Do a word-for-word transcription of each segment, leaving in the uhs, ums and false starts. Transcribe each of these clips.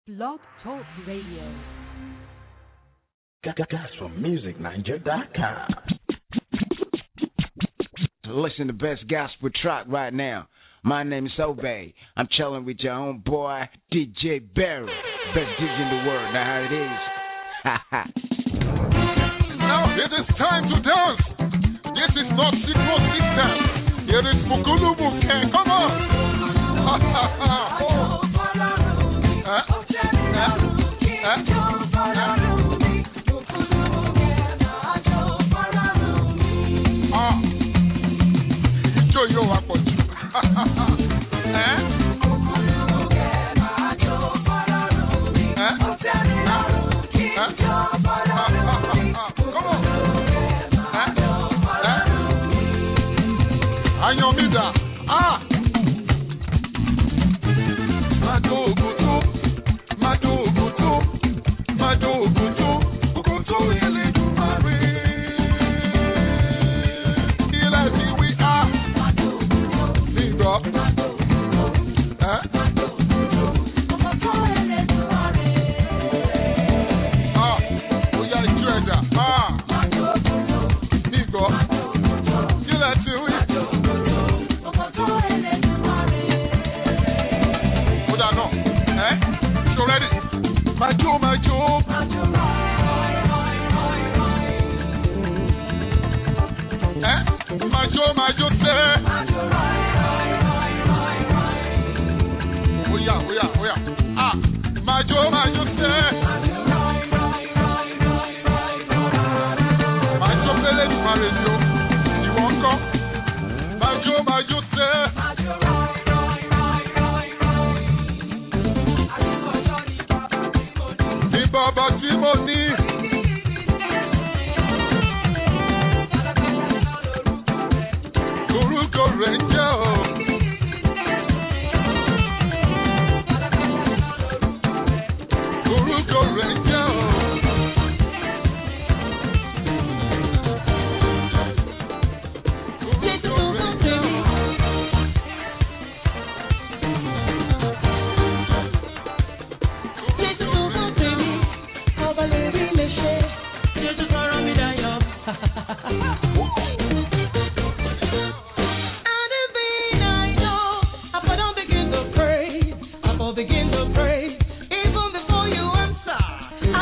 Blog Talk Radio. Got gas from music ninja dot com. Listen to the best gospel track right now. My name is Obey. I'm chilling with your own boy, D J Barry. Best D J in the world. Now how it is. Ha ha. Now it is time to dance. This is not Sigma system. It is Mukulu Muke. Come on. Ha ha ha. Huh? Huh? Huh? Ah. Show you what I want. Eh? Anyomida, ah, Madogutu, Madogutu, Madogutu, Ukutu Yeledumare. Ilasi we are, Lindo, eh? Ah, we are treasure, ah, Lindo, Ilasi we. My Joe, my Joe. Eh? My Joe, my Joe, say. Oh yeah, oh yeah, oh yeah. Ah, my Joe, my Joe, say. My Joe, say, let me marry you. You won't come. My Joe, my Joe, say. Baba Timoni, Kuruko Ranger, Kuruko Ranger, Kuruko Ranger. Begin to pray, even before you answer. I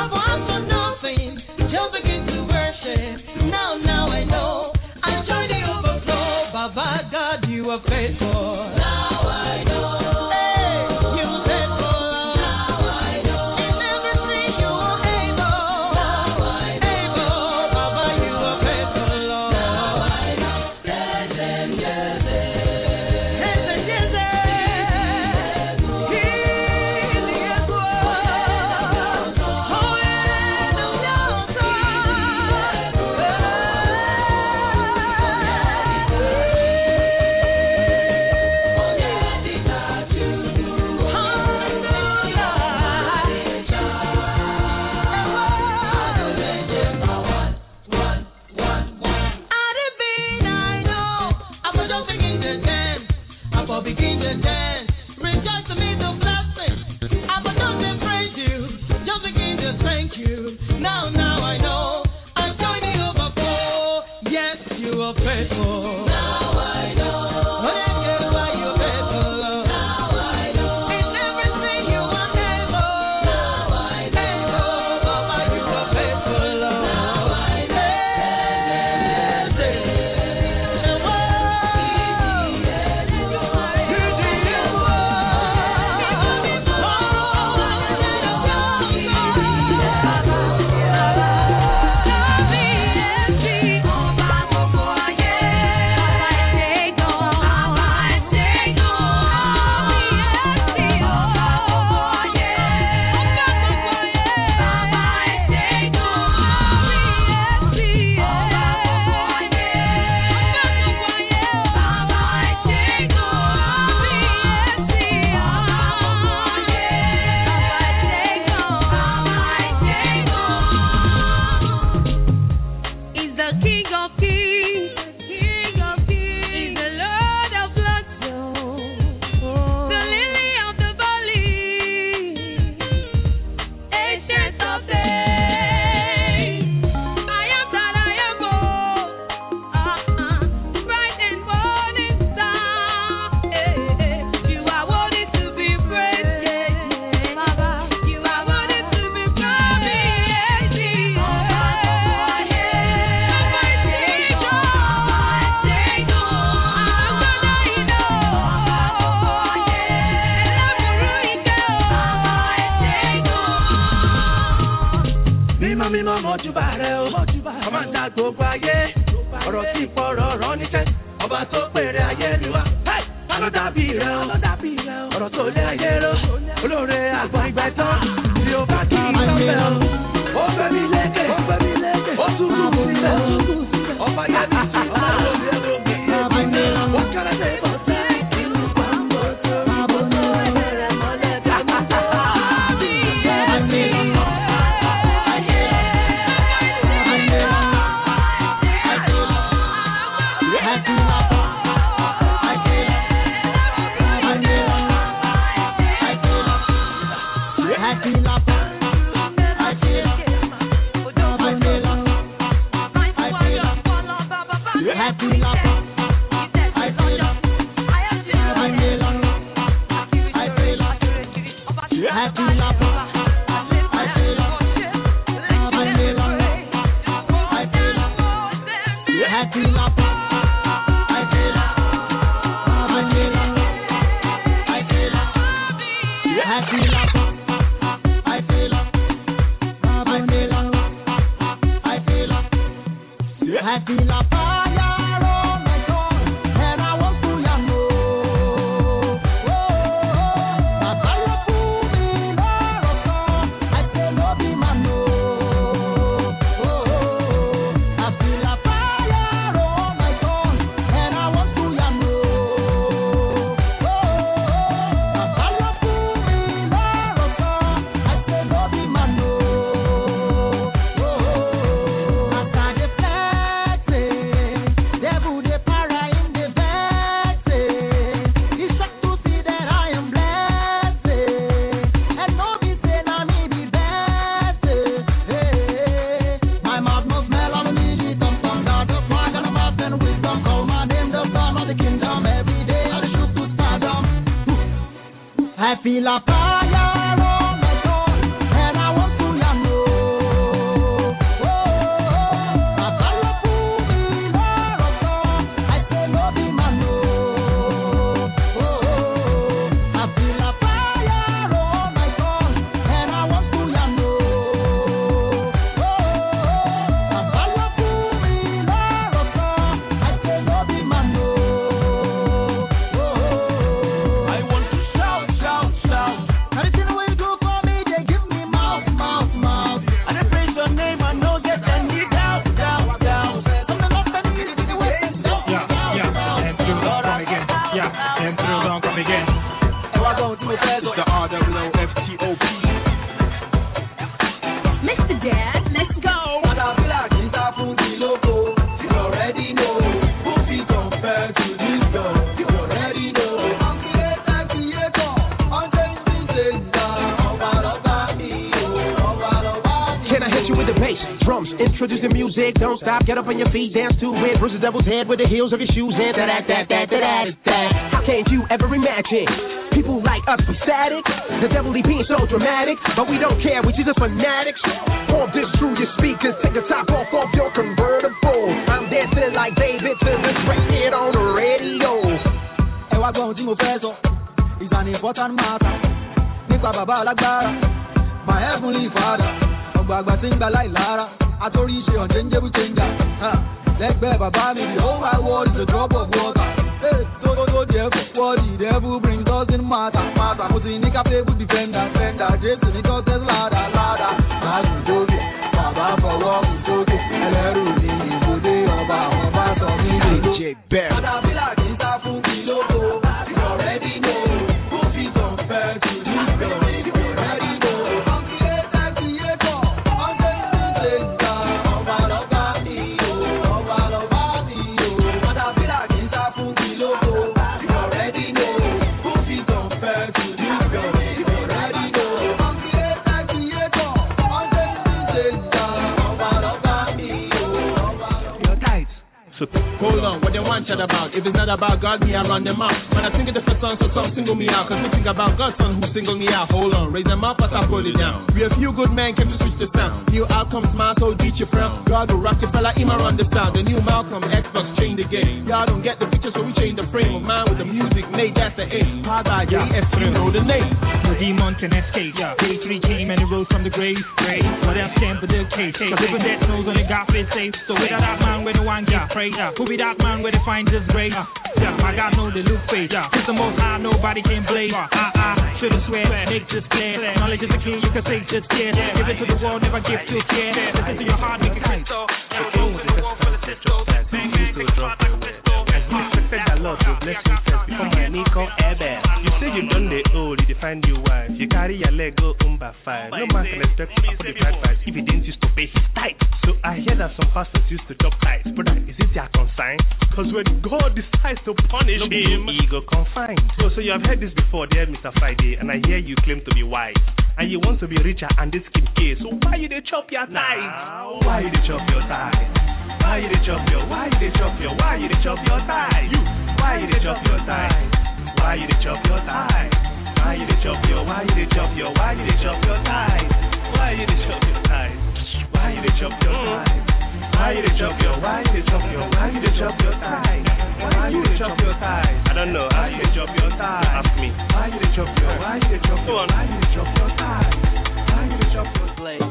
mímọ́ mọ́júbà rẹ̀ o kọ́mándà gbogbo ayé ọ̀rọ̀ tí ìfọ̀rọ̀ rán níṣẹ́ ọba tó pèrè ayé ni wá ta ló dàbí rẹ̀ o ọ̀rọ̀ tó lé ayé lọ olóore àgbọ̀n ìgbẹ́ tán tí ó bá kí i lọ́fẹ̀ o ó fẹ́ mi lékè ó tún kú sílẹ̀ o ọba yẹn mi tún ọba lórí ẹ̀rọ mi ó kẹ́rẹ́ tẹ́ bọ̀ sẹ́. Get up on your feet, dance to it. Bruise the devil's head with the heels of your shoes and that, that, that, that, that, that, that. How can't you ever imagine people like us be static? The devil he being so dramatic, but we don't care, we just fanatics. Form this through your speakers, take the top off of your convertible. I'm dancing like David to this record on the radio. Ẹ wá gbọ́ ohun tí mo fẹ́ sọ, it's an important matter. Nípa bàbá alágbára, my heavenly father, ọgbà àgbà tí ń gba láì lára. Àtòrí ṣe unchangeable changer. Lẹ́gbẹ̀ẹ́ bàbá mi, the whole wide world is a drop of water. Hey, so so so therefore, what the devil brings doesn't matter. Matter, mo ti ní capable defender, defender. Jésù ní tọ́sẹ̀ lára, lára. Màá sùn jókè, bàbá fọwọ́ kù sókè. Ẹlẹ́rù ni ìbòdè ọba àwọn bá sọ mí lè. D J Barry. Àdàbílà kì í sá fún kí lóko. You already know who fit compare to this girl. You already know. chat about. If it's not about God, me, I run them out. When I think of the first song, so come single me out. Cause we think about God's son who single me out. Hold on, raise them up as I put it down. We a few good men came to switch the sound. New outcomes, Marco, teach your friend. God will rock your fella, Ima run the sound. The new Malcolm, Xbox, change the game. Y'all don't get the picture, so we change the frame of mind with the music. Nate, that's the aim. Hard by J F, you know the name. No demon can escape. Day three came and he rose from the grave. Grave. What else can but the case? Cause even death knows only God feels safe. So without that man where the one get praise. Who be that man where they find his grave? Yeah, my God know the look face. It's the most high, nobody can blame. Ah ah, should've swear, make this clear. Knowledge is the king, you can say just care. Give it to the world, never give to care. Listen to your heart, make it crystal. You say you done the old, you define your wife. You carry your leg go umba fine. No man can expect to afford the bad price if he didn't used to pay his tithe. So I hear that some pastors used to chop tithes. Brother, is it their consign? Cause when God decides to punish no him, ego confined. So, so you have heard this before there, Mister Friday, and I hear you claim to be wise. And you want to be richer and this skin case. So why you they chop your tithes? Why you they chop your tithes? Why you they chop your, why you they chop your, why you they chop your tithes? You, why you they chop your tithes? Why you dey chop your tithe? Why you dey chop your? Why you dey chop your? Why you dey chop your tithe? Why you dey chop your tithe? Why you dey chop your tithe? Why you dey chop your? Why you dey chop your? Why you dey chop your tithe? Why you dey chop your tithe? I don't know. Why you dey chop your tithe? Ask me. Why you dey chop your? Why you dey chop your? Why you dey chop your tithe? Why you dey chop your slave?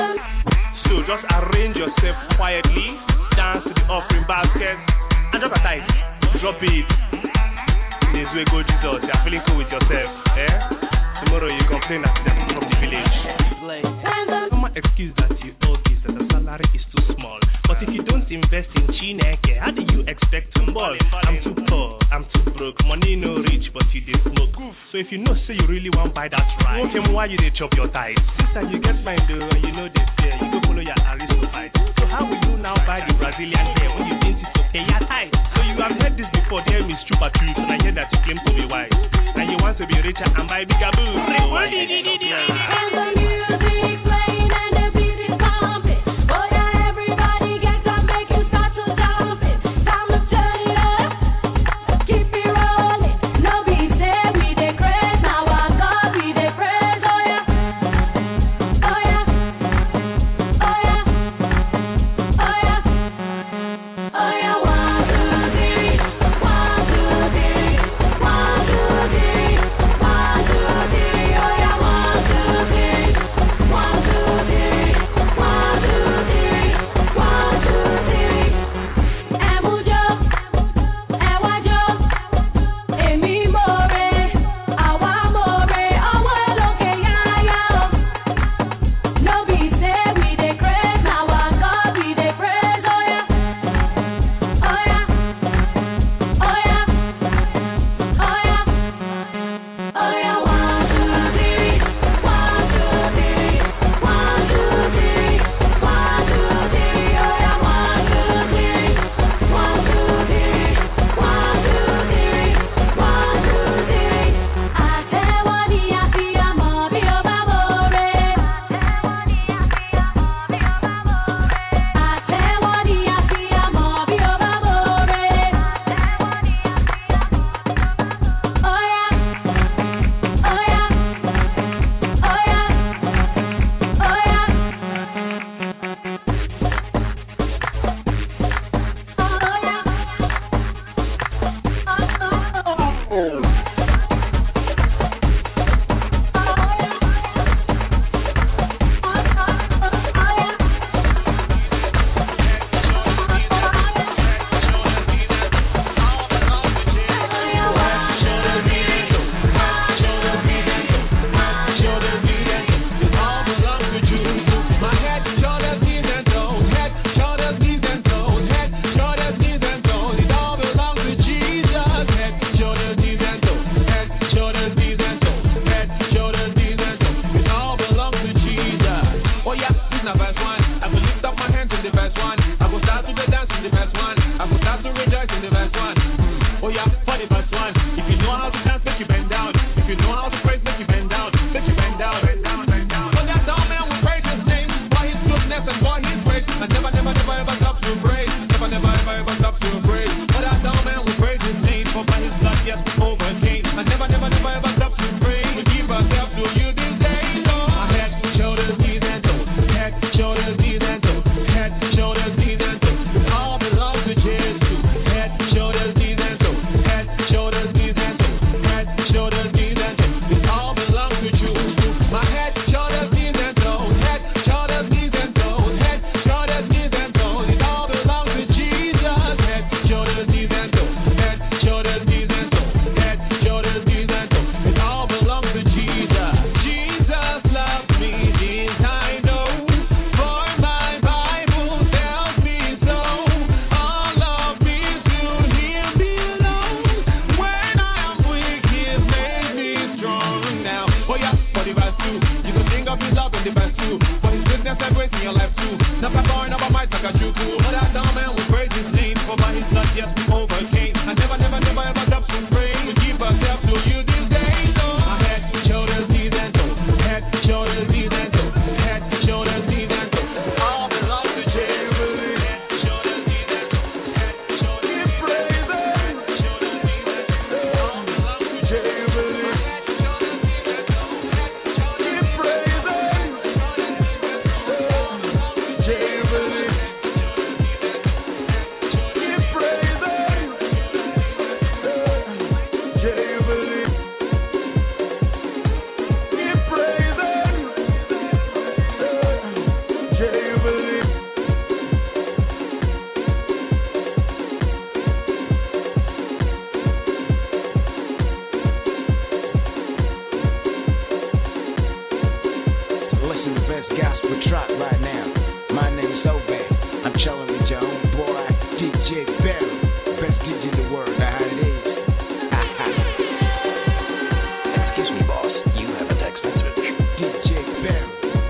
So just arrange yourself quietly, dance to the offering basket, and drop a tithe. Drop it. This way go Jesus, you're feeling cool with yourself, eh? Tomorrow you complain at them from the village. Someone excuse that you owe this, that the salary is too small. But if you don't invest in Chineke, how do you expect to ball? I'm too poor, I'm too broke, money no rich, but you dey smoke. So if you know, say you really want buy that right, okay, why you dey chop your tithe? Sister, you get mine though, and you know they fear, you go follow your Aristo fight. So how will you now buy the Brazilian hair when you didn't to pay your tithe? So you have heard this before, there is super truth, and I hear that you claim to be wise, and you want to be richer and buy bigger boots. So why you dey chop your tithe? One, two, three. the best too. For his goodness and grace in your life too. Never going over my taka juku. But that down man we praise his name. For by his blood yes we overcame. I never, never, never ever stop to pray. We keep ourselves to you this day. So I head, shoulders, knees and toes. Head, shoulders, knees and toes. Head, shoulders, knees and toes. All belong to Jehovah. Head, shoulders, knees and toes. Head, shoulders, keep praising. Shoulders, knees and toes. All belong to Jehovah. Keep praising. Jehovah. Keep praising. Jehovah. Keep praising. Jehovah. Listen to the best gospel track right now. My name is Obey. I'm chilling with your own boy, D J Barry. Best D J in the world. Now how it is. Excuse me, boss. You have a text message. D J Barry.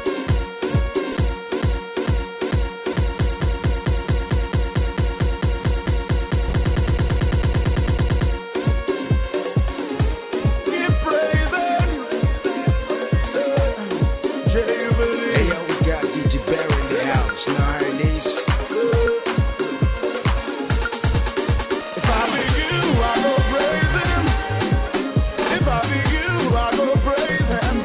Keep praising. Jehovah. Hey yo, we got D J Barry in the house. Know how it is. If I be you, I go praise him. If I be you, I go praise him.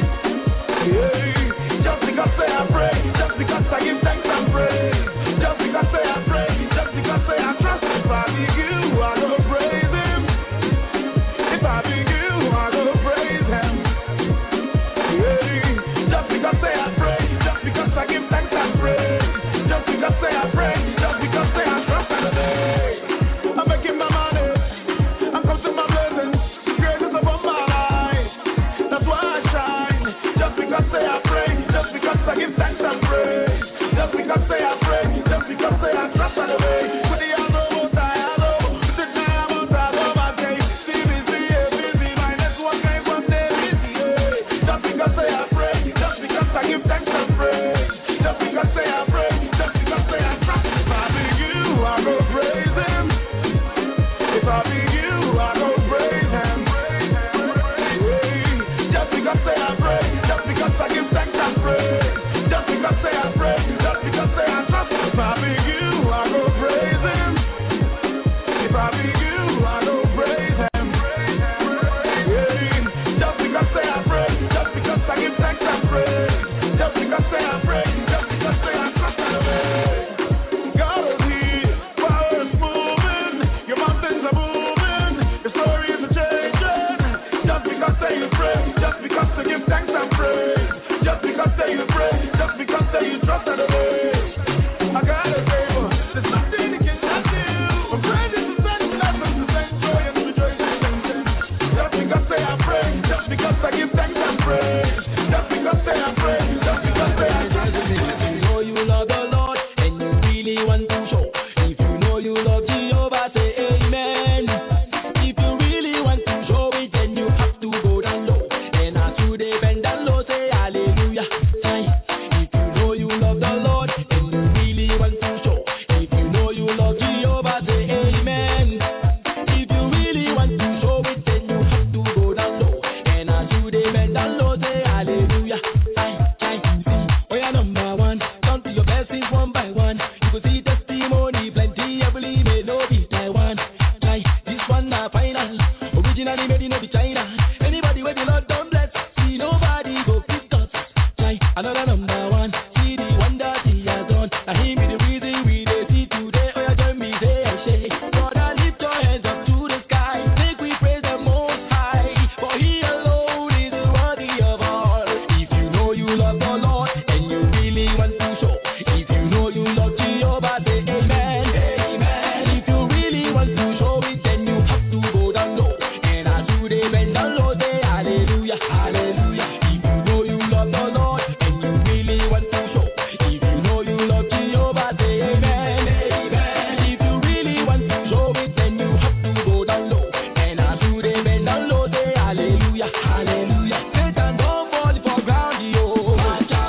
Yeah. Just because say I pray, just because I give thanks and praise, just because say I pray, just because say I trust. If I be you, I go praise him. If I be you, I go praise him. Yeah. Just because say I pray, just because I give thanks and praise, just because say I pray, just because say I trust and obey. I'm making my money, I'm counting my blessings, grace is upon my life. That's why I shine. Just because say I pray, just because I give thanks and praise, just because say I pray, just because say I trust and obey. With the other most I know, with the time most I know my day. See me, see it, busy, my network ain't one day busy. Yeah. Just because say I pray, just because I give thanks and praise, just because say I pray, just because say I trust. If I be you, I go praise him. If I be you, I go praise him. Yeah. Just because say I pray, just because I give thanks and praise, just because say I pray, just because say I trust. If I be you, I go praise him. If I be you, I go praise him. Yeah. Just because say I pray, just because I give thanks and praise, just because say I pray, just because say I trust and obey. God is here, power is moving, your mountains are moving, your story is changing. Just because say you pray, just because they give thanks and praise, just because say you pray, just because say you trust and obey. I got a favor, there's nothing you cannot do. From praises to send blessings to send joy and rejoicing. Just because say I pray, just because I give thanks and praise, just because say I pray, just because say I trust and obey. If you know you love the Lord and you really want to show, if you know you love Jehovah, say amen. If you really want to show it, then you have to go down low. And as you dey bend down low, say hallelujah. Aye. If you know you love the Lord and you really want to show, if you know you love Jehovah, say amen. If you really want to show it, then you have to go down low. And as you dey bend down low, say hallelujah. Aye, aye, see, oh yeah, number one. Count to your blessings one by one. You go see testimony plenty. I believe it, no be Taiwan. Aye, this one na final. Originally made in no be China. Anybody with the Lord don't bless. See nobody go pick us. Aye, another number one. See the wonder he has done. Now he be the reason we dey see today. Oh yeah, join me, say I say. Brother, lift your hands up to the sky. Make we praise the Most High. For he alone is worthy of all. If you know you love the Lord and you really want to show, if you know you love Jehovah, say amen. Amen. If you really want to show it, then you have to go down low. And as you dey bend down low, say hallelujah, hallelujah. If you know you love the Lord and you really want to show, if you know you love Jehovah, say amen. Amen. If you really want to show it, then you have to go down low. And as you dey bend down low, say hallelujah, hallelujah. Satan don't fall for ground, yo. Watch out.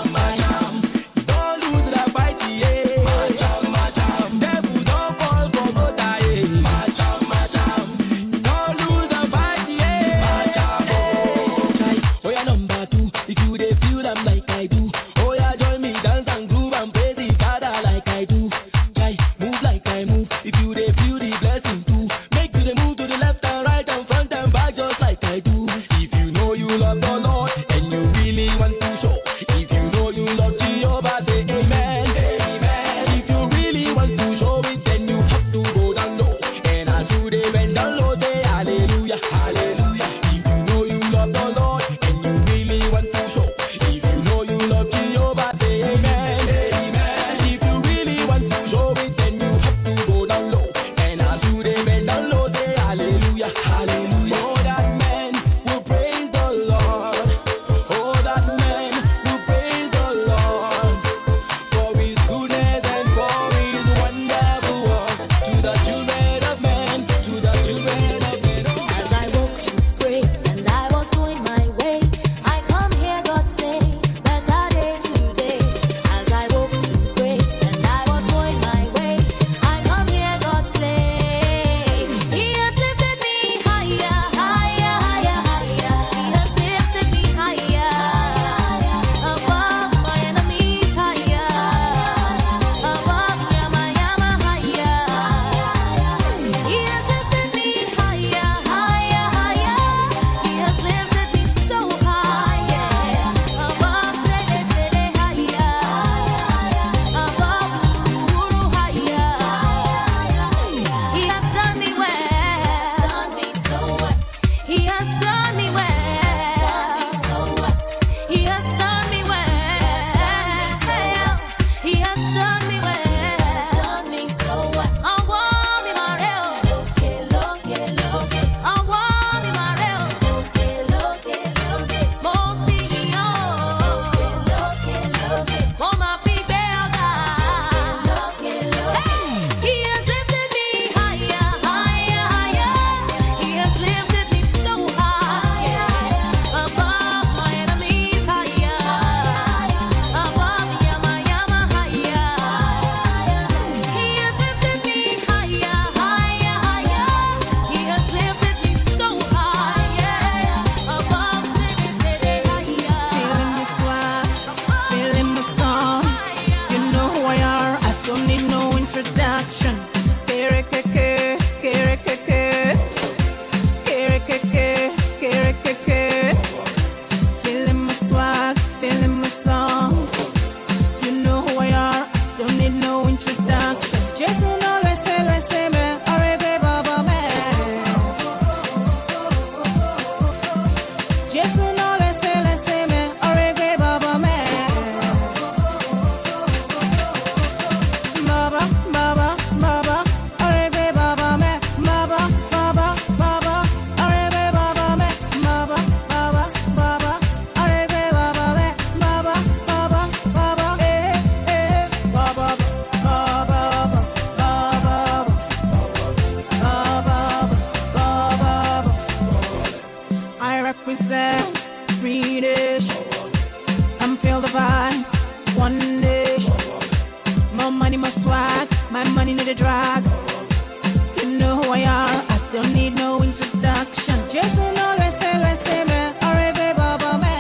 swag. My money need a drag. You know who I am. I still need no introduction. Just know reste, reste, me. Arebe baba me.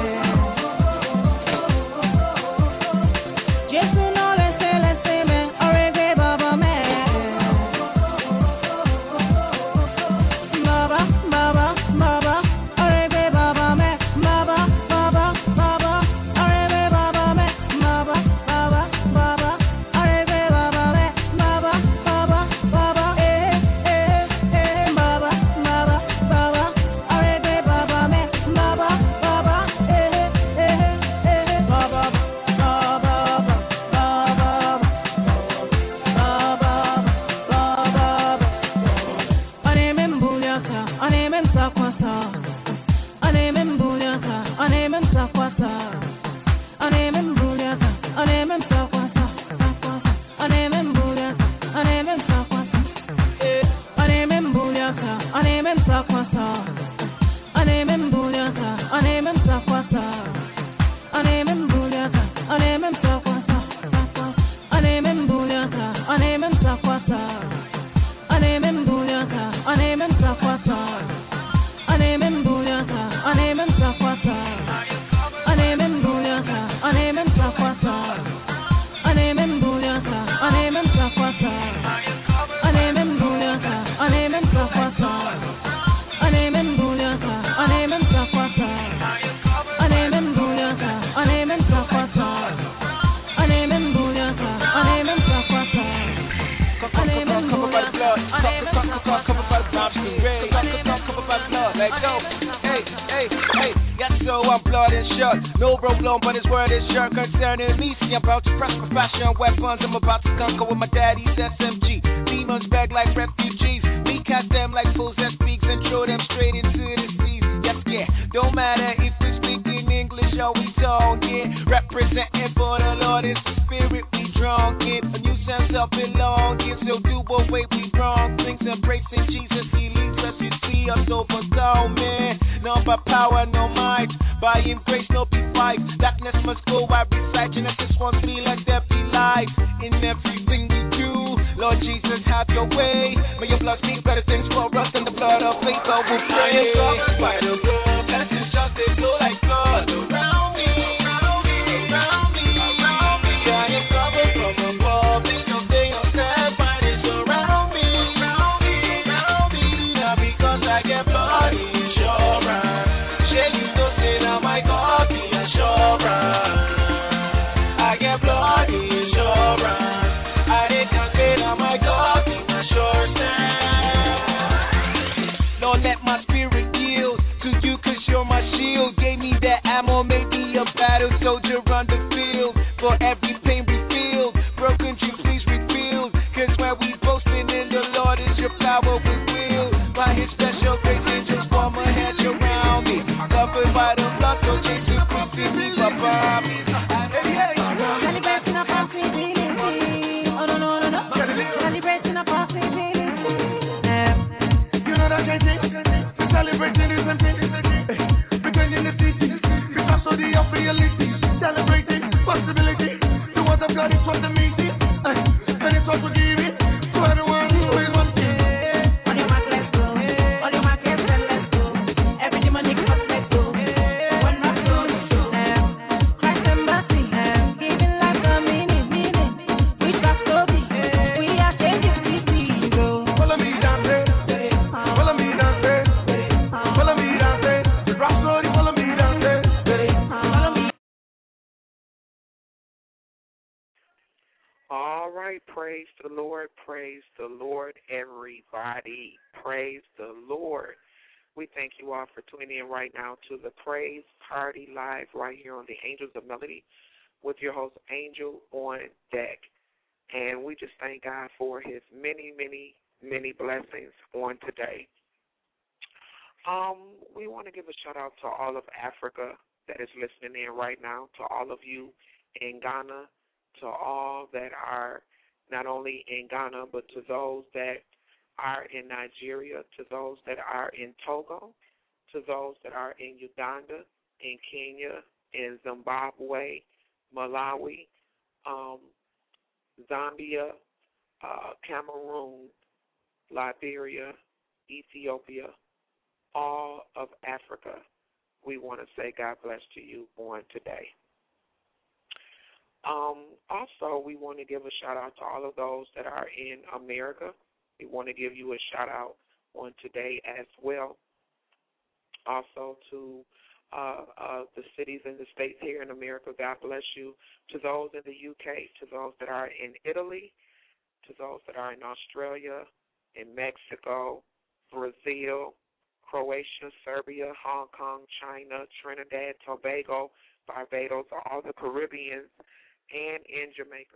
Just know reste, reste, me. Arebe baba me. Baba, baba, baba. Arebe baba me. Baba, baba, baba. Arebe baba me. Baba, baba, baba. Arebe baba me. Baba, baba, baba. Eh, eh, eh. Baba, baba, baba. Arebe baba me. Baba, baba. Eh, eh, eh. Baba, baba, baba, baba, baba. Anemem bulyaka, anemem sakwasa. Anemem bulyaka, anemem sakwasa. Anemem bulyaka, anemem sakwasa. Anemem bulyaka, anemem sakwasa. Anemem bulyaka, anemem sakwasa. Anemem bulyaka, anemem sakwasa. Anemem bulyaka, anemem sakwasa. Anemem bulyaka, anemem sakwasa. Anemem bulyaka, anemem sakwasa. Anemem bulyaka, anemem sakwasa. Anemem bulyaka, anemem sakwasa. Anemem bulyaka, anemem sakwasa. Anemem bulyaka, anemem sakwasa. Anemem bulyaka, anemem sakwasa. Anemem bulyaka, anemem sakwasa. Anemem bulyaka, anemem sakwasa. Anemem bulyaka, anemem Let go. Hey, hey, hey. Yes, so I'm blood and shirt. No bro blown, but his word is sure concerning me. See, I'm about to press my fashion weapons. I'm about to conquer with my daddy's S M G. Demons beg like refugees. Me catch them like fools that speaks and throw them straight into the seas. Yes, yeah. Don't matter if we speak in English or we talk it. Representing for the Lord is the spirit we drunk in. A new sense of belonging. So do away with wrong things. Embracing Jesus, he leads us. You see us overcoming. None but power, no might. By him grace, no be fight. Darkness must go, I recite. Genesis one three, let there be light. In everything we do, Lord Jesus, have your way. May your blood speak better things for us than the blood of faith. So we'll pray. By the blood, blessings just they flow like blood. Around me, around me, around me, around me. I am covered from above. They don't stay on step. Fight is around me, around me, around me. Not because I get blood insurance. Share you don't say now my God be assurance. I get blood insurance. I didn't say now my God be assurance. Lord, let my spirit yield to you cause you're my shield. Gave me that ammo, made me a battle soldier on the field. For every pain we feel, broken dreams please rebuild. Cause when we boasting in the Lord is your power we will. By his special grace angels form a hedge around me. Covered by the blood so Jesus could see me, Papa. Celebrating a possibility. Oh no no no no. Celebrating a possibility. You know that J J? Celebrating is a thing. Because in the city, because of the ability. Celebrating possibility. The word of God is what the meeting. And it's what we give it to everyone who is one thing. On your mark, let's go. On your mark, let's go. Every demonic force, let's go. One more soul. Christ embassy. Giving life a meaning, meaning. We trust Toby. We are changing city. Follow me down there. Follow me down there. Follow me down there. Rhapsody, follow me down there. Follow me. All right, praise the Lord, praise the Lord, everybody. Praise the Lord. We thank you all for tuning in right now to the Praise Party Live right here on the Angels of Melody with your host, Angel on Deck. And we just thank God for his many, many, many blessings on today. Um, we want to give a shout out to all of Africa that is listening in right now, to all of you in Ghana, to all that are not only in Ghana, but to those that are in Nigeria, to those that are in Togo, to those that are in Uganda, in Kenya, in Zimbabwe, Malawi, um, Zambia, uh, Cameroon, Liberia, Ethiopia, all of Africa. We want to say God bless to you on today. Um, also, we want to give a shout out to all of those that are in America. We want to give you a shout out on today as well. Also to uh, uh, the cities and the states here in America, God bless you. To those in the U K, to those that are in Italy, to those that are in Australia, in Mexico, Brazil, Croatia, Serbia, Hong Kong, China, Trinidad, Tobago, Barbados, all the Caribbeans, and in Jamaica.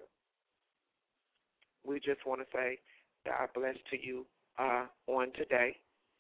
We just want to say God bless to you uh, on today.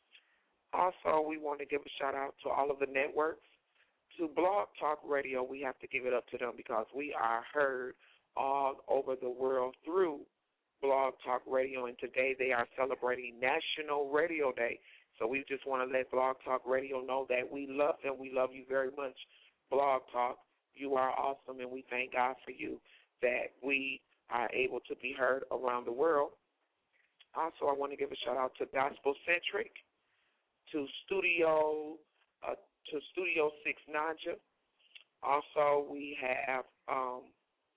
Also, we want to give a shout-out to all of the networks. To Blog Talk Radio, we have to give it up to them because we are heard all over the world through Blog Talk Radio, and today they are celebrating National Radio Day. So we just want to let Blog Talk Radio know that we love them. We love you very much, Blog Talk. You are awesome, and we thank God for you that we are able to be heard around the world. Also, I want to give a shout-out to Gospel Centric, to Studio uh, to Studio Six Naja. Also, we have um,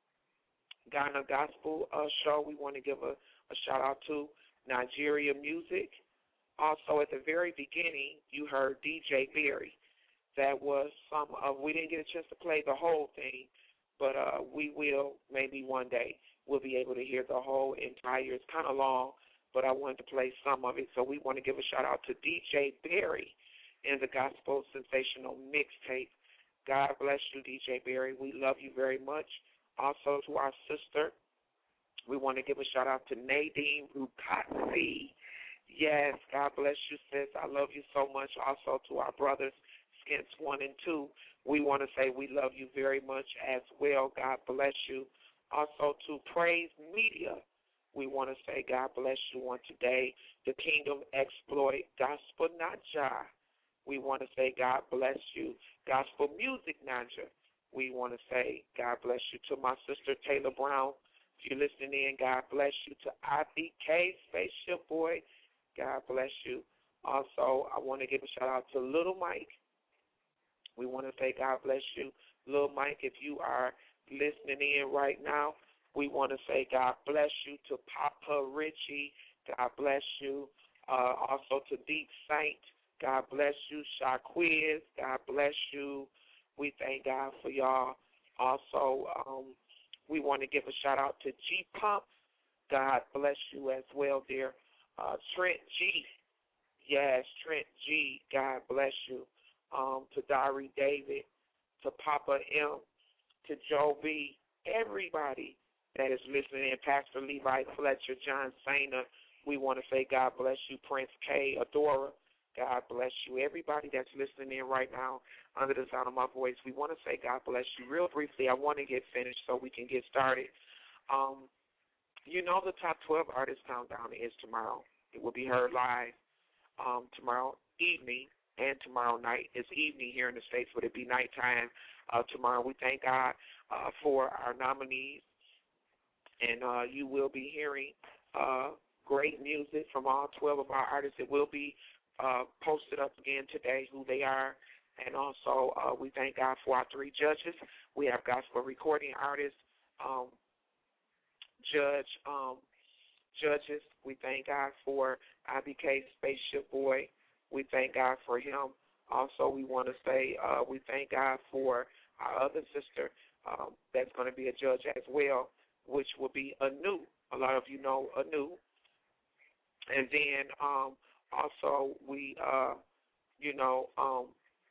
Ghana Gospel uh, Show. We want to give a, a shout out to Nigeria Music. Also, at the very beginning, you heard D J Berry. That was some of. We didn't get a chance to play the whole thing, but uh, we will maybe one day. We'll be able to hear the whole entire. It's kind of long, but I wanted to play some of it. So we want to give a shout out to D J Berry and the Gospel Sensational Mixtape. God bless you, D J Berry. We love you very much. Also to our sister, we want to give a shout out to Nadine Rukatsi. Yes, God bless you, sis. I love you so much. Also to our brothers, Skins one and two, we want to say we love you very much as well. God bless you. Also to Praise Media, we want to say God bless you on today. The Kingdom Exploit Gospel Naja, we want to say God bless you. Gospel Music Naja, we want to say God bless you. To my sister Taylor Brown, if you're listening in, God bless you. To I B K Spaceship Boy, God bless you. Also, I want to give a shout out to Little Mike. We want to say God bless you. Little Mike, if you are listening in right now, we want to say God bless you. To Papa Richie, God bless you. Uh, also to Deep Saint, God bless you. Shaquiz, God bless you. We thank God for y'all. Also, um, we want to give a shout out to G Pump. God bless you as well, dear. Uh, Trent G. Yes, Trent G. God bless you. Um, to Dari David, to Papa M, to Joe B, everybody that is listening in, Pastor Levi Fletcher, John Sainer, we want to say God bless you. Prince K, Adora, God bless you. Everybody that's listening in right now under the sound of my voice, we want to say God bless you. Real briefly, I want to get finished so we can get started. Um, you know the top twelve artist countdown is tomorrow. It will be heard live um, tomorrow evening and tomorrow night. It's evening here in the States, but it'll be nighttime uh, tomorrow. We thank God uh, for our nominees, and uh, you will be hearing uh, great music from all twelve of our artists. It will be uh, posted up again today, who they are, and also uh, we thank God for our three judges. We have gospel recording artists, um, judge, um, judges. We thank God for I B K Spaceship Boy. We thank God for him. Also, we want to say uh, we thank God for our other sister um, that's going to be a judge as well, which will be Anu. A lot of you know Anu. And then um, also we, uh, you know, um,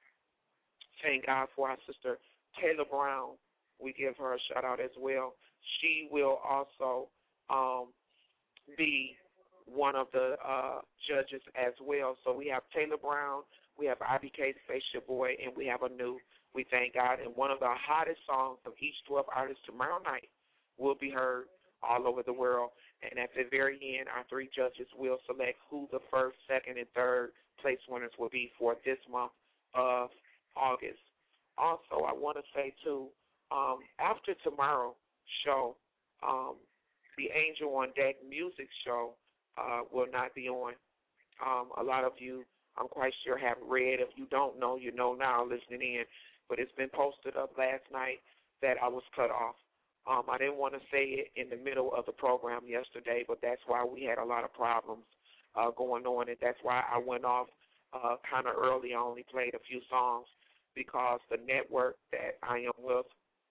thank God for our sister Taylor Brown. We give her a shout-out as well. She will also um, be one of the uh, judges as well. So we have Taylor Brown, we have I B K Spaceship Boy, and we have Anu. We thank God. And one of the hottest songs of each twelve artists tomorrow night will be heard all over the world. And at the very end, our three judges will select who the first, second, and third place winners will be for this month of August. Also, I want to say, too, um, after tomorrow's show, um, the Angel on Deck music show uh, will not be on. Um, a lot of you, I'm quite sure, have read. If you don't know, you know now listening in. But it's been posted up last night that I was cut off. Um, I didn't want to say it in the middle of the program yesterday, but that's why we had a lot of problems uh, going on, and that's why I went off uh, kind of early. I only played a few songs because the network that I am with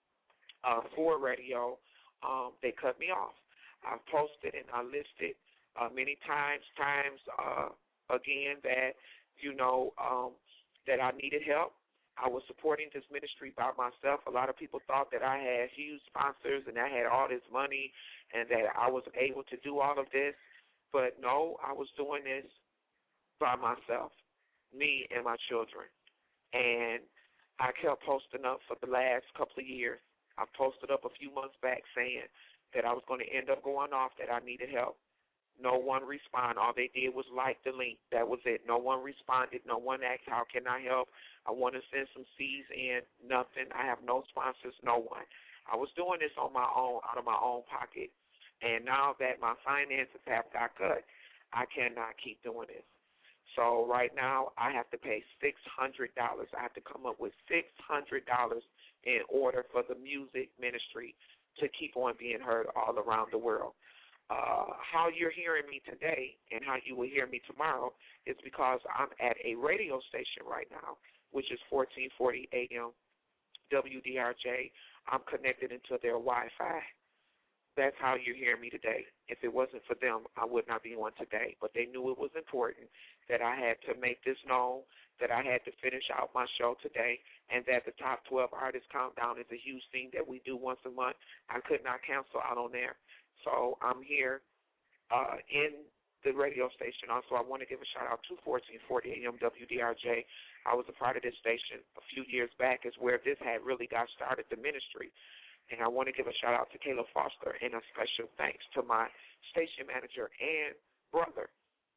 uh, for radio, um, they cut me off. I've posted and I listed uh, many times, times uh, again that, you know, um, that I needed help. I was supporting this ministry by myself. A lot of people thought that I had huge sponsors and I had all this money and that I was able to do all of this. But no, I was doing this by myself, me and my children. And I kept posting up for the last couple of years. I posted up a few months back saying that I was going to end up going off, that I needed help. No one responded. All they did was like the link. That was it. No one responded. No one asked, how can I help? I want to send some seeds in. Nothing. I have no sponsors, no one. I was doing this on my own, out of my own pocket. And now that my finances have got cut, I cannot keep doing this. So right now I have to pay six hundred dollars. I have to come up with six hundred dollars in order for the music ministry to keep on being heard all around the world. Uh, how you're hearing me today and how you will hear me tomorrow is because I'm at a radio station right now, which is fourteen forty A M W D R J. I'm connected into their Wi-Fi. That's how you're hearing me today. If it wasn't for them, I would not be on today. But they knew it was important that I had to make this known, that I had to finish out my show today, and that the Top twelve Artists Countdown is a huge thing that we do once a month. I could not cancel out on there. So I'm here uh, in the radio station. Also, I want to give a shout-out to fourteen forty A M W D R J. I was a part of this station a few years back, is where this had really got started, the ministry. And I want to give a shout-out to Caleb Foster and a special thanks to my station manager and brother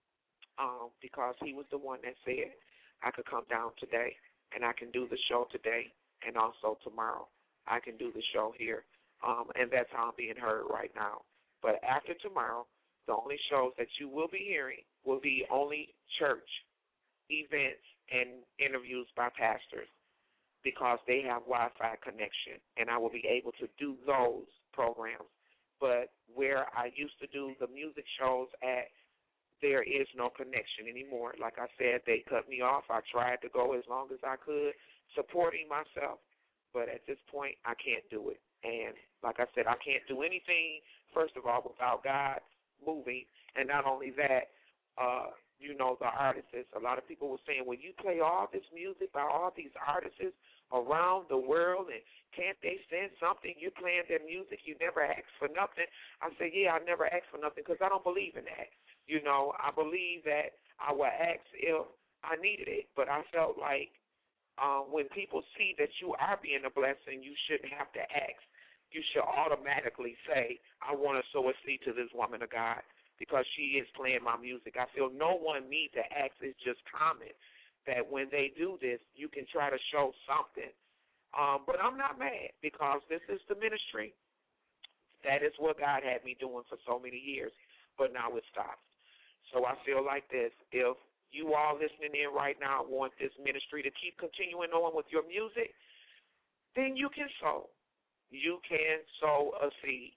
um, because he was the one that said I could come down today and I can do the show today and also tomorrow. I can do the show here, um, and that's how I'm being heard right now. But after tomorrow, the only shows that you will be hearing will be only church events and interviews by pastors, because they have Wi-Fi connection, and I will be able to do those programs. But where I used to do the music shows at, there is no connection anymore. Like I said, they cut me off. I tried to go as long as I could, supporting myself. But at this point, I can't do it. And like I said, I can't do anything, first of all, without God moving. And not only that, uh, you know, the artists, a lot of people were saying, well, you play all this music by all these artists around the world, and can't they send something? You're playing their music. You never ask for nothing. I said, yeah, I never ask for nothing because I don't believe in that. You know, I believe that I would ask if I needed it, but I felt like uh, when people see that you are being a blessing, you shouldn't have to ask. You should automatically say, I want to sow a seed to this woman of God, because she is playing my music. I feel no one needs to ask. It's just common that when they do this, you can try to show something. Um, but I'm not mad, because this is the ministry. That is what God had me doing for so many years, but now it stops. So I feel like this. If you all listening in right now want this ministry to keep continuing on with your music, then you can sow. You can sow a seed.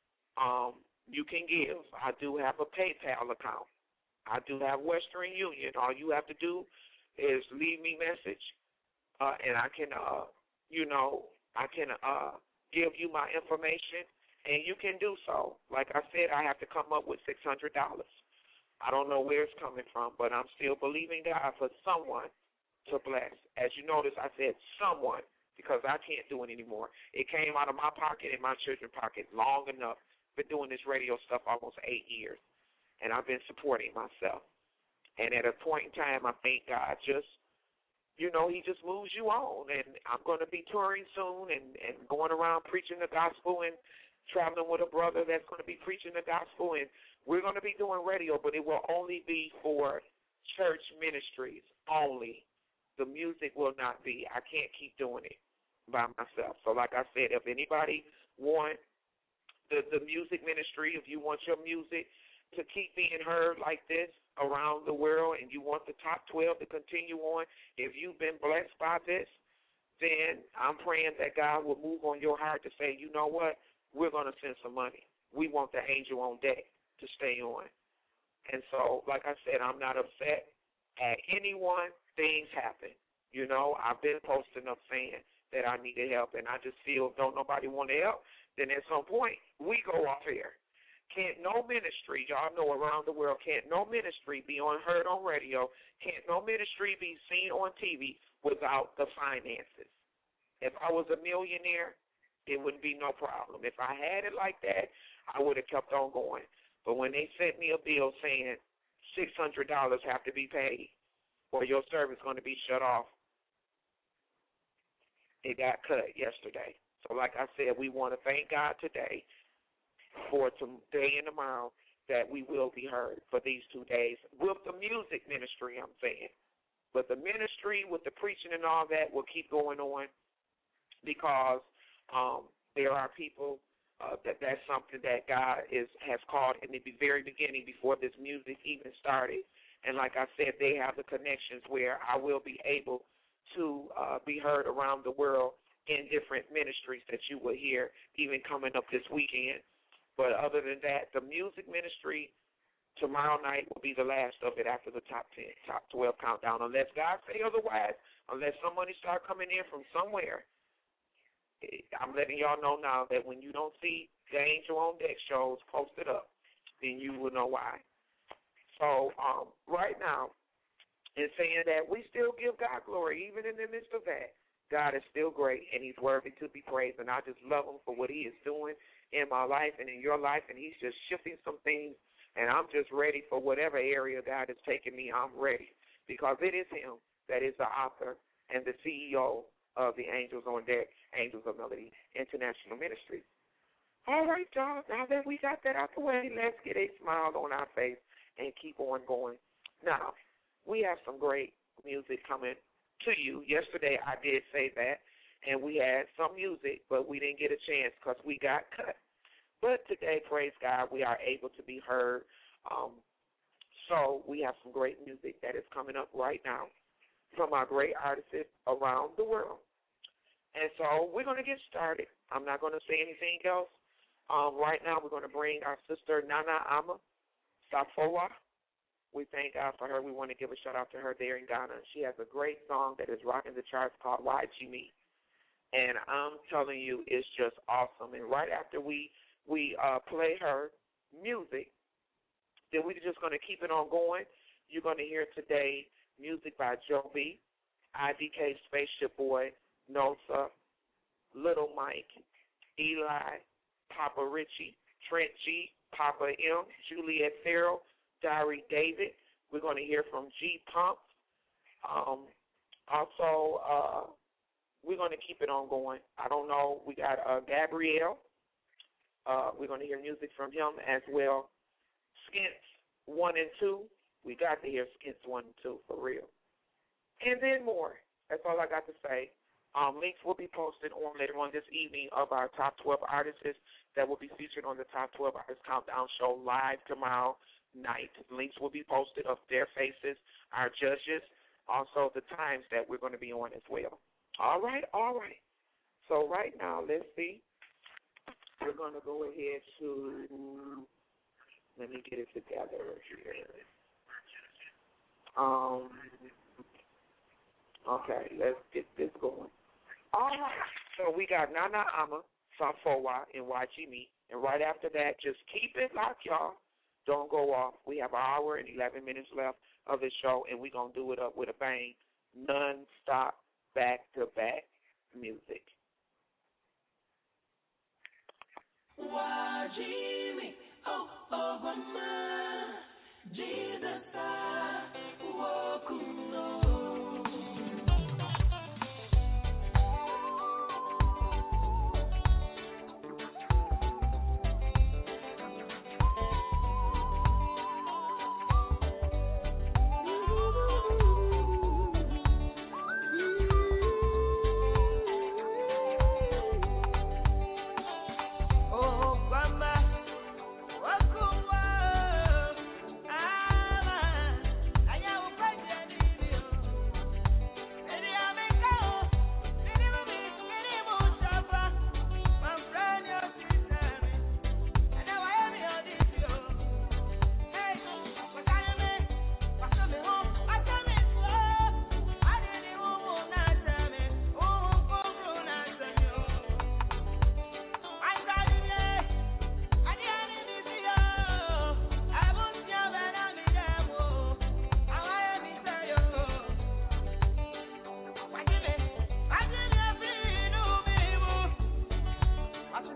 Um, You can give. I do have a PayPal account. I do have Western Union. All you have to do is leave me a message, uh, and I can, uh, you know, I can uh, give you my information, and you can do so. Like I said, I have to come up with six hundred dollars. I don't know where it's coming from, but I'm still believing God for someone to bless. As you notice, I said someone, because I can't do it anymore. It came out of my pocket and my children's pocket long enough. Been doing this radio stuff almost eight years, and I've been supporting myself. And at a point in time, I thank God just, you know, he just moves you on. And I'm going to be touring soon and, and going around preaching the gospel and traveling with a brother that's going to be preaching the gospel. And we're going to be doing radio, but it will only be for church ministries only. The music will not be. I can't keep doing it by myself. So like I said, if anybody wants the, the music ministry, if you want your music to keep being heard like this around the world and you want the top twelve to continue on, if you've been blessed by this, then I'm praying that God will move on your heart to say, you know what, we're going to send some money. We want the angel on deck to stay on. And so, like I said, I'm not upset at anyone. Things happen. You know, I've been posting up saying that I needed help, and I just feel don't nobody want to help, then at some point we go off here. Can't no ministry, y'all know around the world, can't no ministry be on heard on radio, can't no ministry be seen on T V without the finances. If I was a millionaire, it wouldn't be no problem. If I had it like that, I would have kept on going. But when they sent me a bill saying six hundred dollars have to be paid or your service is going to be shut off, it got cut yesterday. So like I said, we want to thank God today for today and tomorrow that we will be heard for these two days with the music ministry, I'm saying. But the ministry with the preaching and all that will keep going on because um, there are people uh, that that's something that God is has called in the very beginning before this music even started. And like I said, they have the connections where I will be able to uh, be heard around the world in different ministries that you will hear even coming up this weekend. But other than that, the music ministry tomorrow night will be the last of it after the top ten, top twelve countdown, unless God say otherwise, unless somebody start coming in from somewhere. I'm letting y'all know now that when you don't see the Angel on Deck shows posted up, then you will know why. So um, right now, in saying that, we still give God glory, even in the midst of that. God is still great, and he's worthy to be praised, and I just love him for what he is doing in my life and in your life, and he's just shifting some things, and I'm just ready for whatever area God is taking me. I'm ready because it is him that is the author and the C E O of the Angels on Deck, Angels of Melody International Ministries. All right, y'all, now that we got that out the way, let's get a smile on our face and keep on going. Now, we have some great music coming to you. Yesterday I did say that, and we had some music, but we didn't get a chance because we got cut. But today, praise God, we are able to be heard. Um, so we have some great music that is coming up right now from our great artists around the world. And so we're going to get started. I'm not going to say anything else. Um, right now we're going to bring our sister Nana Ama Safowa. We thank God for her. We want to give a shout-out to her there in Ghana. She has a great song that is rocking the charts called Why G Me. And I'm telling you, it's just awesome. And right after we we uh, play her music, then we're just going to keep it on going. You're going to hear today music by Joe B, I D K Spaceship Boy, Nosa, Little Mike, Eli, Papa Richie, Trent G, Papa M, Juliet Farrell, Diary David. We're going to hear from G Pump. Um, also, uh, we're going to keep it on going. I don't know. We got uh, Gabrielle. Uh, we're going to hear music from him as well. Skins one and two. We got to hear Skins one and two for real. And then more. That's all I got to say. Um, links will be posted on later on this evening of our top twelve artists that will be featured on the Top twelve Artists Countdown show live tomorrow night. Links will be posted of their faces, our judges, also the times that we're going to be on as well. All right, all right. So right now, let's see. We're going to go ahead to, let me get it together here. Um, okay, let's get this going. All right. So we got Nana Ama, Safowa, and Y G Me. And right after that, just keep it locked, y'all. Don't go off. We have an hour and eleven minutes left of the show, and we're going to do it up with a bang, non-stop, back-to-back music. Y G Me, oh, oh, mama, Jesus, I walk alone. Oh, grandma.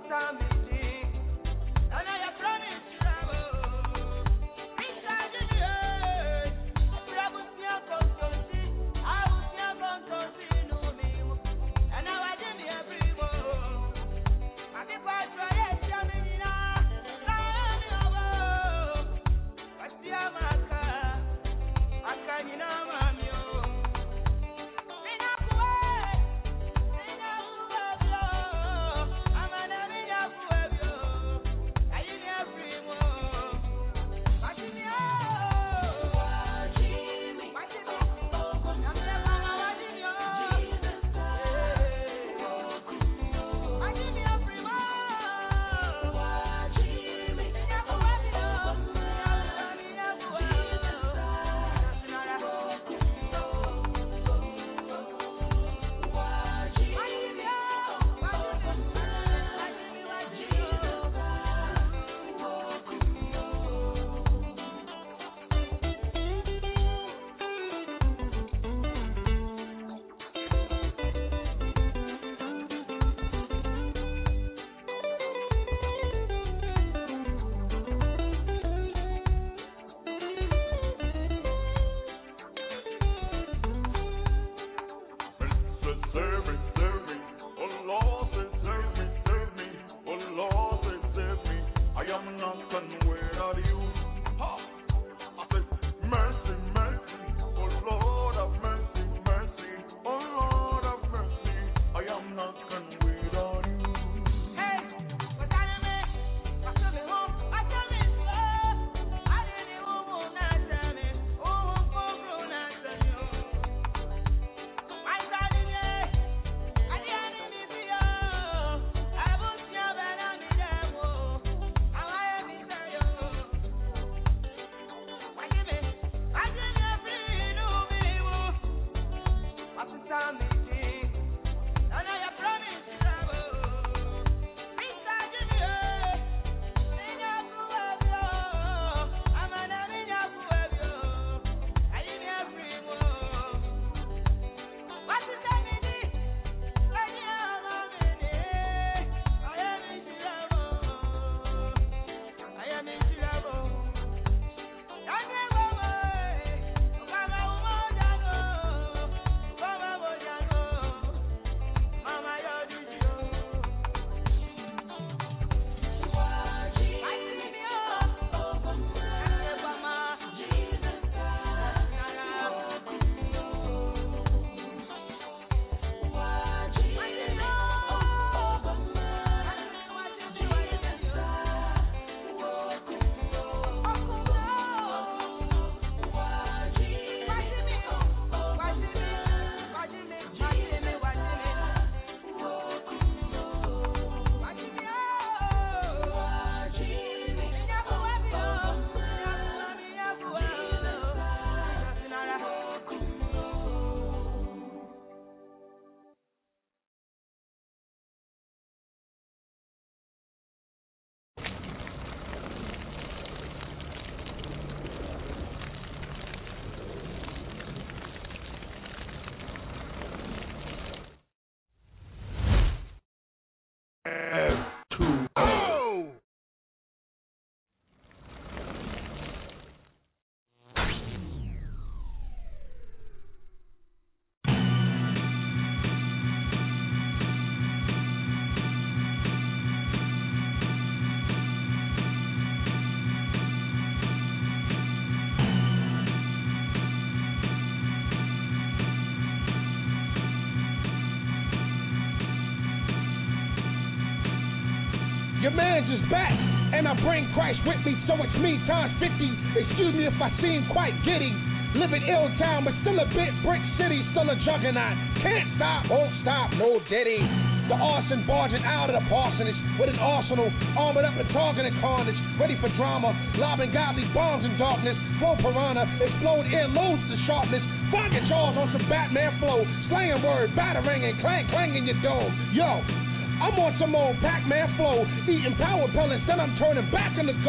Your man's is back, and I bring Christ with me, so it's me times fifty. Excuse me if I seem quite giddy. Living ill town, but still a bit brick city, still a juggernaut. Can't stop, won't stop, no diddy. The arson barging out of the parsonage with an arsenal, armored up and targeting carnage, ready for drama, lobbing godly bombs in darkness. Flow piranha, explode earlobes to sharpness. Find your jaws on some Batman flow, slaying word, battering and clang clang in your dome. Yo, I'm on some old Pac-Man flow, eating power pellets, then I'm turning back into ghost.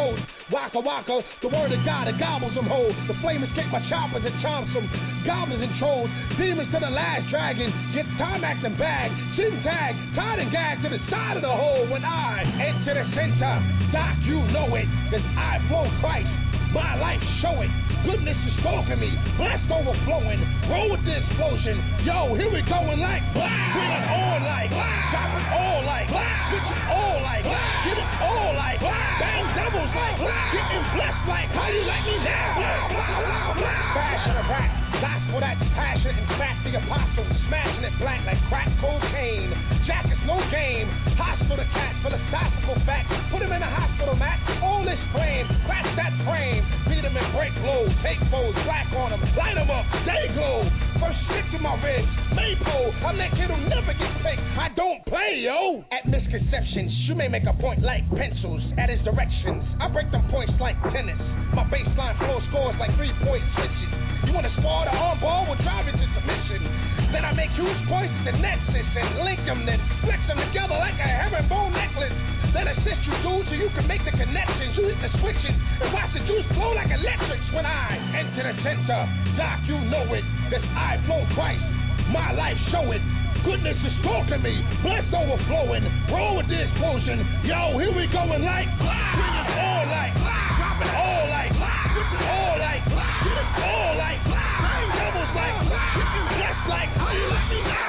Waka waka, the word of God, it gobbles them whole. The flame escape my choppers, it chomps them. Goblins and trolls, demons to the last dragon. Gets Timax and bag, chin tag, tied and gagged to the side of the hole. When I enter the center, Doc, you know it, cause I flow Christ. My life show it. Goodness is stalking me. Blessed overflowing. Roll with the explosion. Yo, here we going like blah. Bring it all like blah. Drop it all like blah. Switch it all like blah. Get it all like blah. Bang doubles like blah. Getting blessed like how you like me now. Blah, blah, blah, blah. Fashion of rap. Gospel that's passion and fat the apostle. Smashing it black like crack cocaine. Jack is no game. Hostile to cat. Philosophical fact. Put him in a hospital, Mac. All this flame. Crack that frame. Beat him and break lows. Take foes. Black on him. Light him up. They glow. First stick to my ribs. Maypole. I'm that kid who never gets picked. I don't play, yo. At misconceptions, you may make a point like pencils. At his directions, I break them points like tennis. My baseline flow scores like three-point switches. You wanna spar the arm ball? We'll drive into submission. Then I make huge points to nexus and link them, then flex them together like a herringbone necklace. Then assist you, dude, so you can make the connections. You hit the switches and watch the juice flow like electrics. When I enter the center, Doc, you know it, cause I flow Christ. My life show it. Goodness is talking me, blessed overflowing. Roll with the explosion. Yo, here we going like bring it all like drop it all like switch it all like get it all like bang doubles like getting blessed like how you like me now.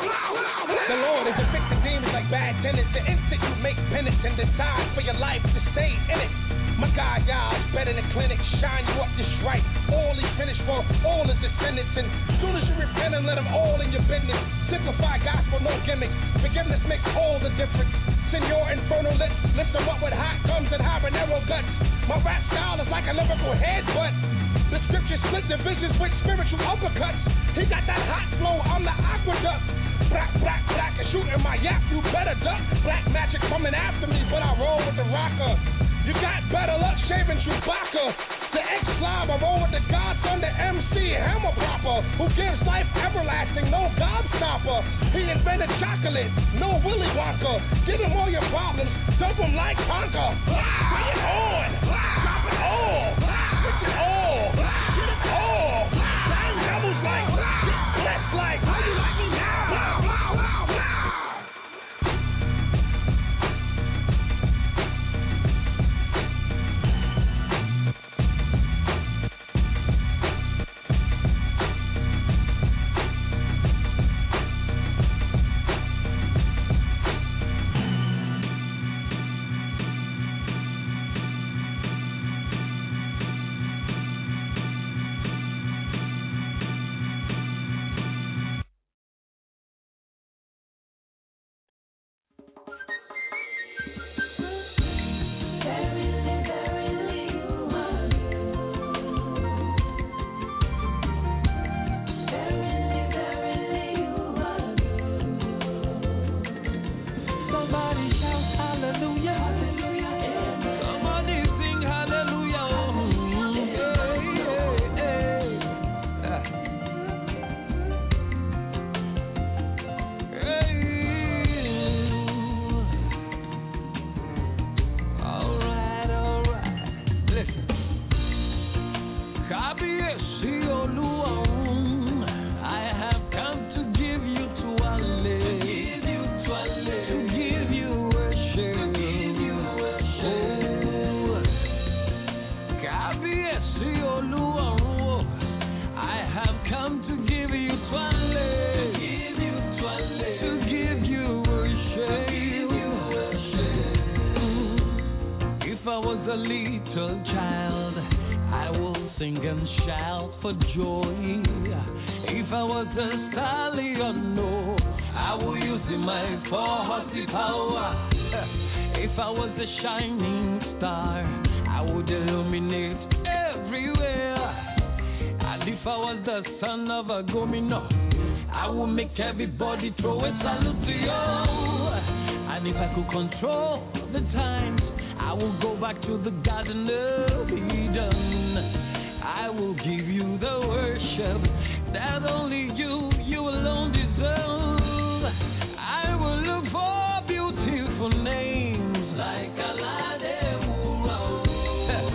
The Lord is evicting demons like bad tenants. The instant you make penance and decide for your life to stay in it. My God, y'all, is better than clinic. Shine you up this right. All he finished for all his descendants. And soon as you repent and let them all in your business. Simplify gospel, no gimmicks. Forgiveness makes all the difference. Send your infernal lips. Lift them up with hot gums and habanero guts. My rap style is like a lyrical headbutt. The scriptures split divisions with spiritual uppercuts. He got that hot flow, I'm the aqueduct. Black, black, black, and shooting my yap, you better duck. Black magic coming after me, but I roll with the rocker. You got better luck shaving Chewbacca. The ex-slob, I roll with the godson, the M C Hammer Proper, who gives life everlasting, no gobstopper. He invented chocolate, no Willy Wonka. Give him all your problems, dump them like Tonka. Bring it on, drop it all, switch it all, get it all. Bang doubles like, get blessed like, how you like me now? a little child, I will sing and shout for joy. If I was a stallion, no, I will use my forty power. If I was a shining star, I would illuminate everywhere. And if I was the son of a gomino, I would make everybody throw a salute to you. And if I could control the times, I will go back to the Garden of Eden. I will give you the worship that only you, you alone deserve. I will look for beautiful names like Aladewura.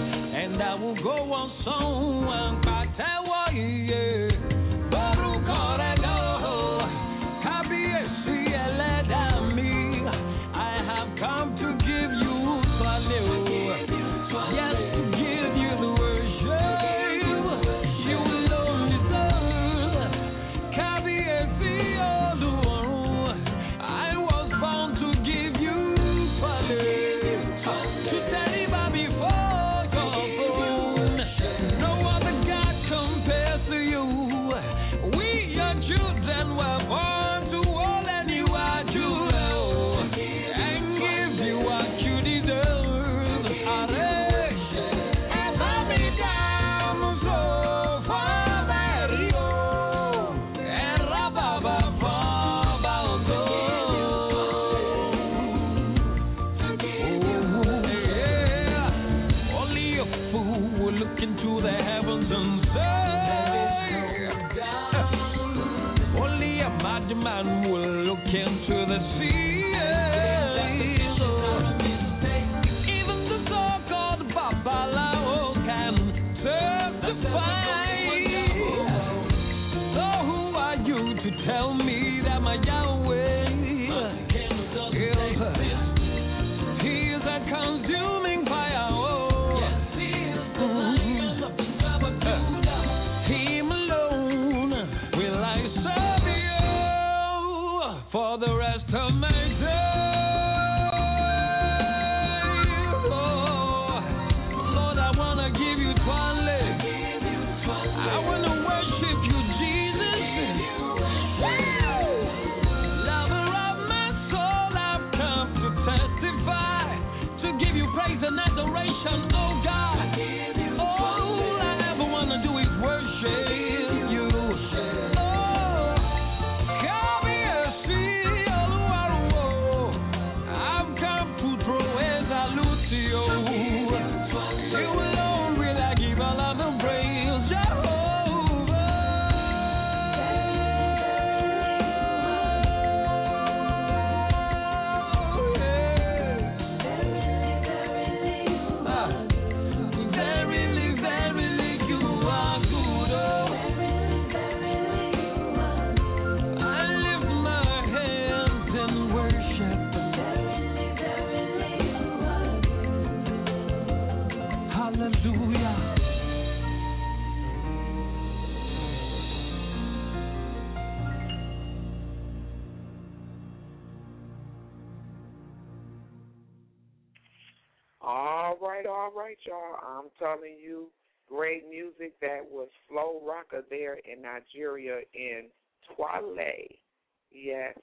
All right, all right, y'all. I'm telling you, great music. That was Flo Rocka there in Nigeria in Twale. Yes.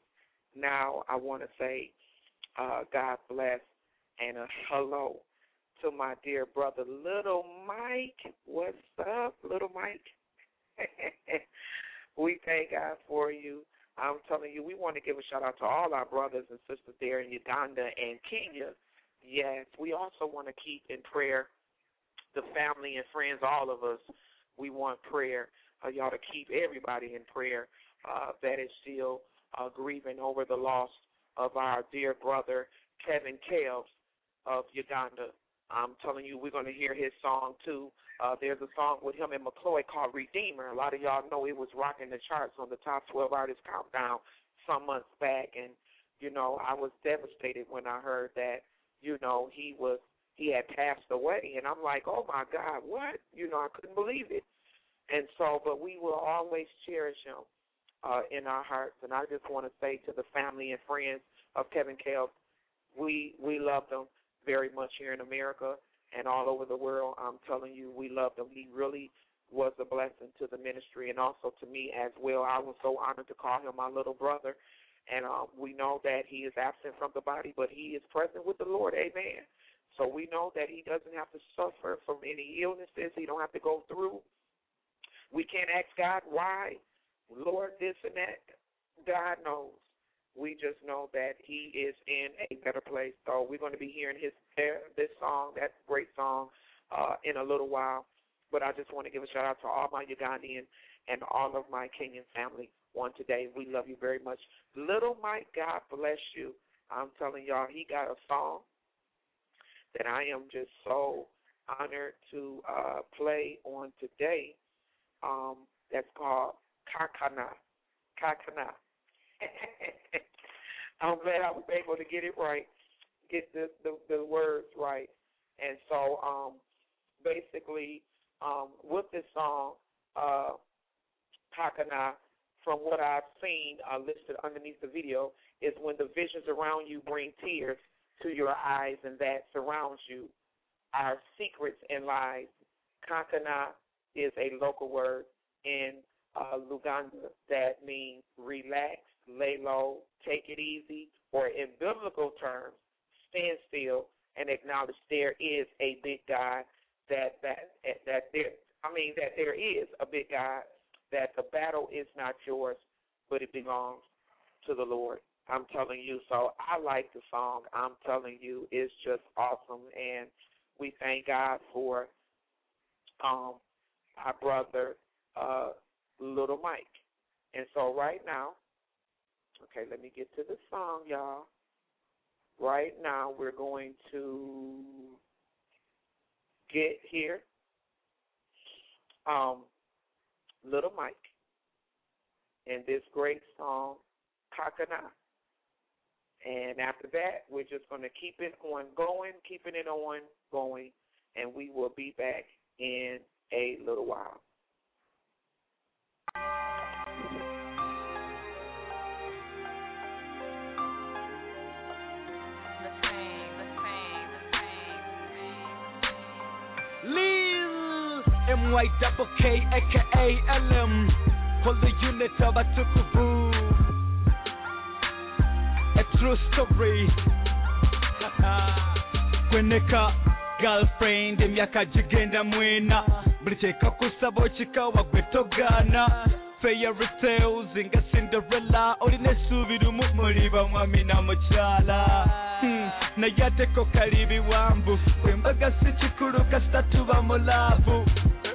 Now I want to say uh, God bless and a hello to my dear brother, Little Mike. What's up, Little Mike? We thank God for you. I'm telling you, we want to give a shout-out to all our brothers and sisters there in Uganda and Kenya. Yes, we also want to keep in prayer the family and friends, all of us. We want prayer, uh, y'all, to keep everybody in prayer uh, that is still uh, grieving over the loss of our dear brother, Kevin Kales of Uganda. I'm telling you, we're going to hear his song, too. Uh, there's a song with him and McCloy called Redeemer. A lot of y'all know it was rocking the charts on the top twelve artist countdown some months back. And, you know, I was devastated when I heard that, you know, he was he had passed away. And I'm like, oh, my God, what? You know, I couldn't believe it. And so, but we will always cherish him uh, in our hearts. And I just want to say to the family and friends of Kevin Kales, we, we love them very much here in America and all over the world. I'm telling you, we loved him. He really was a blessing to the ministry and also to me as well. I was so honored to call him my little brother. And um, we know that he is absent from the body, but he is present with the Lord. Amen. So we know that he doesn't have to suffer from any illnesses. He don't have to go through. We can't ask God why, Lord, this and that. God knows. We just know that he is in a better place. So we're going to be hearing his this song, that great song, uh, in a little while. But I just want to give a shout-out to all my Ugandan and all of my Kenyan family on today. We love you very much. Little Mike, God bless you. I'm telling y'all, he got a song that I am just so honored to uh, play on today. Um, that's called Kakana. Kakana. I'm glad I was able to get it right, get the, the, the words right. And so um, basically um, with this song, uh, Kakana, from what I've seen uh, listed underneath the video, is when the visions around you bring tears to your eyes and that surrounds you are secrets and lies. Kakana is a local word in uh, Luganda that means relax, lay low, take it easy, or in biblical terms, stand still and acknowledge there is a big God, that that that there I mean that there is a big God, that the battle is not yours, but it belongs to the Lord. I'm telling you. So I like the song. I'm telling you, it's just awesome, and we thank God for um, our brother, uh, Little Mike. And so right now, okay, let me get to the song, y'all. Right now, we're going to get here. Um, Little Mike and this great song, Kakana. And after that, we're just going to keep it on going, keeping it on going, and we will be back in a little while. Lil M Y double K, aka L M, for the unit of a tukubu. A true story. Kweneka girlfriend emyaka gigenda mwena buli kyekakusaba okikawa gwe togana fairy tales nga Cinderella olina essuubi lumu muliba mwami na mukyala hmm. naye ateko kalibi wambu embaga si kikulu kasita tuba mulaavu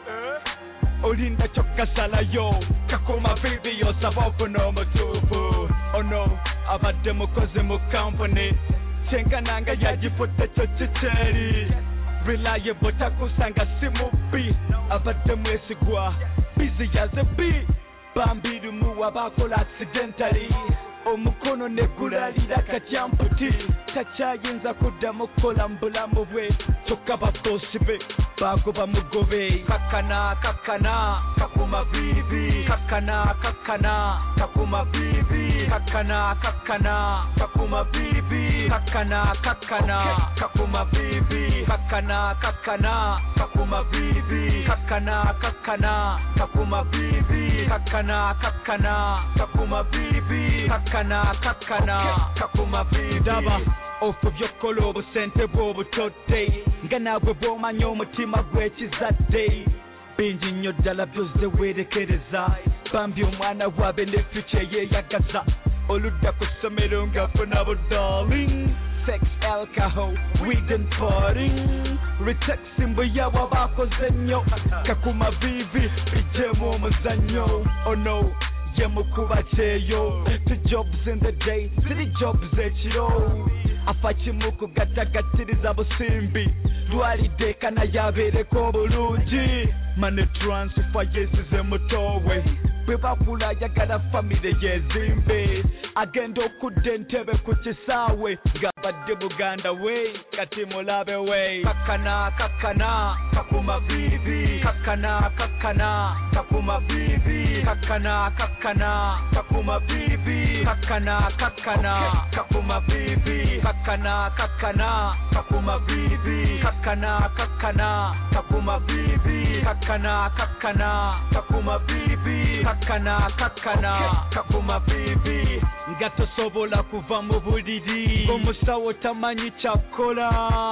olinda kyokasalayo kakuma vivi yosaba ofuna omutuufu ono abadde mukozi mu kampuni kyenkananga yagifudde kyo kikeri reliable takusanga si mubbi abadde mwesigwa bizi yaze bi bambiri mu abakola accidentally omukono negulalira katyamputi takyayinza kuddamu kukola mu bulamu bwe kyokka babosi be bagoba mugobe kakana kakana kakuma bibi kakana kakana kakuma bibi kakana kakana kakuma bibi kakana kakana kakuma bibi kakana kakana kakuma bibi kakana kakana kakuma bibi kakana kakana kakuma bibi kakana kakana kakuma bibi daba ofu byokola obusente bw'obutotte nga naabwe bw'omanya omutima gw'ekizadde bingi nnyo ddala byozze weerekereza bambi omwana waabe ne fyuca eyeeyagaza oludda ku ssomero ng'afuna bu darling sex, alcohol, weed and partying retexing bwe yawa baakoze nnyo kakuma vivi bijjemu omuzannyo oh no ye mukuba kyeyo to jobs in the day ziri jobs ekiro afa kimu kugatagattiriza busimbi lwalidde kana yabeereko bulungi mane transfer yesize mutowe bwe bakula ayagala famire yezimbe agenda okudda entebe ku kisaawe ng'abadde buganda we kati mulabe we kakana kakana kakuma bibi kakana kakana kakuma bibi kakana kakana kakuma bibi kakana kakana kakuma bibi kakana kakana kakuma bibi kakana kakana kakuma bibi kakana kakana kakuma bibi kakana kakana kakuma bibi nga tosobola kuva mu buliri omusawo tamanyi kyakola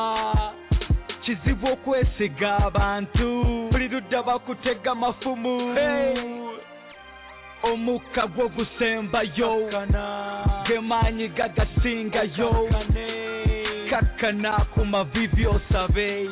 kizibu okwesiga abantu buli ludda bakutega mafumu hey. omukka gw'ogusembayo gemaanyi gagasingayo kakana ku mavivi osabe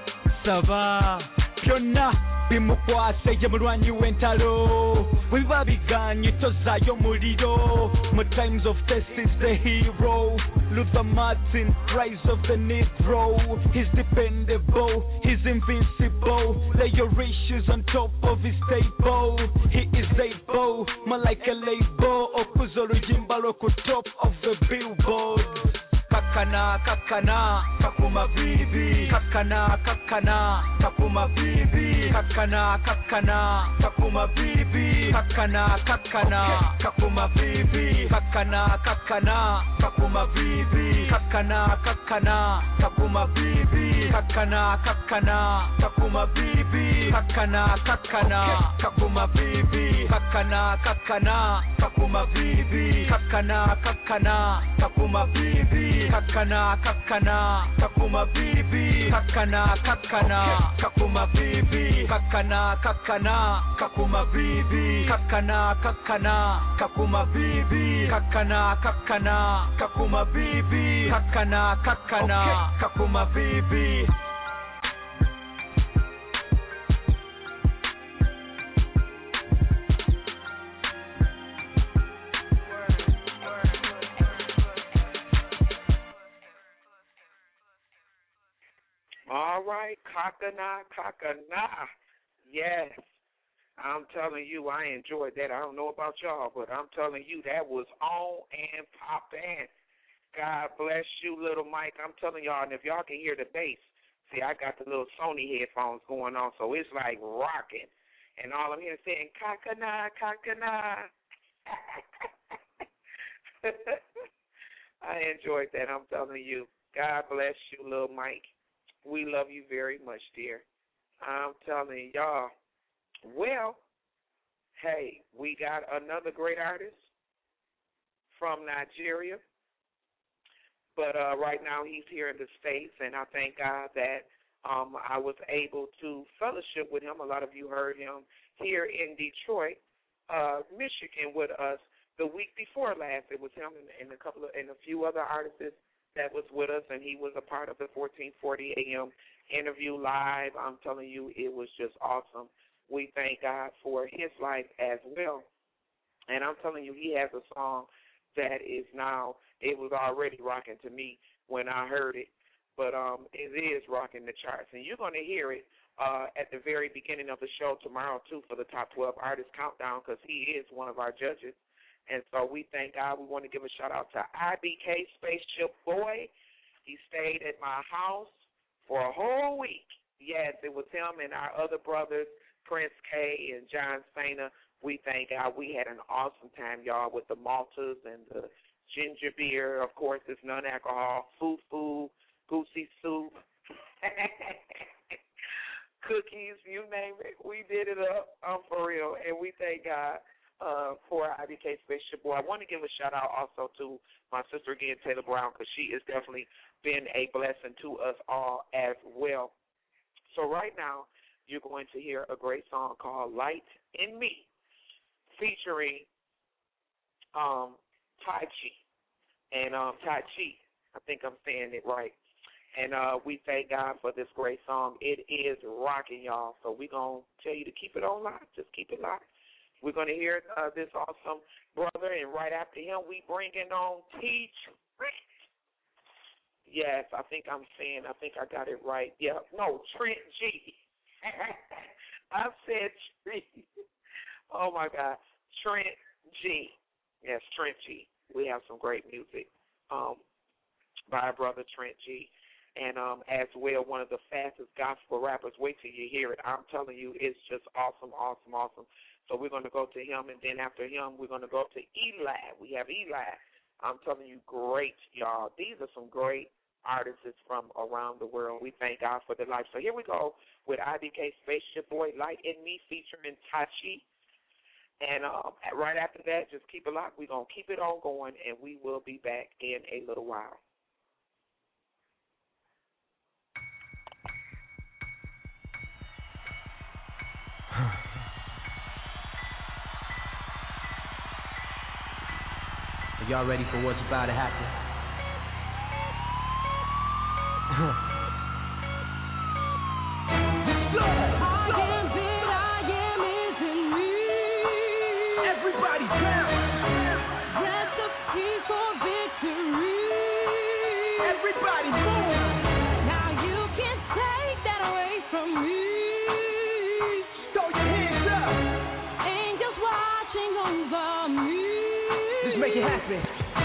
saba byonna bimukwase ye mulwanyi w'entalo bwe biba biganye tozaayo muliro mu times of test is the hero Luther Martin, rise of the Negro. He's dependable, he's invincible. Lay your issues on top of his table. He is able, Malaika label. Okuzoro Jimbaroko top of the billboard. Kakana, kakana, kakuma bibi. Kakana, kakana, kakuma bibi. Kakana, kakana, kakuma bibi. Kakana, kakana, kakuma bibi. Kakana, kakana, kakuma bibi. Kakana, kakana, kakuma bibi. Kakana, kakana, kakuma bibi. Kakana, kakana, kakuma bibi. Kakana, kakana, kakuma bibi. Kakana, kakana, kakuma bibi. Kakana, kakana, kakuma bibi. Kakana, kakana, kakuma bibi. Kakana, kakana, kakuma bibi. Kakana, kakana, kakuma bibi. Kakana, kakana, kakuma bibi. Kakana, kakana, kakuma bibi. All right, Kakana, Kakana. Yes, I'm telling you, I enjoyed that. I don't know about y'all, but I'm telling you, that was on and poppin'. God bless you, little Mike. I'm telling y'all, and if y'all can hear the bass, see, I got the little Sony headphones going on, so it's like rocking. And all I'm hearing saying, Kakana, Kakana. I enjoyed that, I'm telling you. God bless you, little Mike. We love you very much, dear. I'm telling y'all. Well, hey, we got another great artist from Nigeria. But uh, right now he's here in the States, and I thank God that um, I was able to fellowship with him. A lot of you heard him here in Detroit, uh, Michigan, with us the week before last. It was him and, and a couple of and a few other artists that was with us, and he was a part of the fourteen forty A M interview live. I'm telling you, it was just awesome. We thank God for his life as well. And I'm telling you, he has a song that is now, it was already rocking to me when I heard it, but um, it is rocking the charts. And you're going to hear it uh, at the very beginning of the show tomorrow, too, for the Top twelve Artists Countdown, because he is one of our judges. And so we thank God. We want to give a shout-out to I B K Spaceship Boy. He stayed at my house for a whole week. Yes, it was him and our other brothers, Prince K and John Cena. We thank God. We had an awesome time, y'all, with the Maltas and the ginger beer. Of course, it's non-alcohol, foo-foo, goosey soup, cookies, you name it. We did it up um, for real, and we thank God. Uh, for I B K Spaceship Boy. I want to give a shout-out also to my sister again, Taylor Brown, because she has definitely been a blessing to us all as well. So right now, you're going to hear a great song called Light in Me, featuring um, Tai Chi. And um, Tai Chi, I think I'm saying it right. And uh, we thank God for this great song. It is rocking, y'all. So we're going to tell you to keep it on lock. Just keep it locked. We're going to hear uh, this awesome brother, and right after him, we bringing on T. Trent. Yes, I think I'm saying, I think I got it right. Yeah, no, Trent G. I said Trent. Oh, my God. Trent G. Yes, Trent G. We have some great music um, by our brother Trent G. And um, as well, one of the fastest gospel rappers. Wait till you hear it. I'm telling you, it's just awesome, awesome, awesome. So we're going to go to him, and then after him, we're going to go to Eli. We have Eli. I'm telling you, great, y'all. These are some great artists from around the world. We thank God for their life. So here we go with I B K Spaceship Boy, Light in Me, featuring Tachi. And um, right after that, just keep it locked. We're going to keep it on going, and we will be back in a little while. Are y'all ready for what's about to happen? Everybody down. Recipe for victory. Now you can't take that away from me. Throw your hands up. Angels watching over me. Let's make it happen.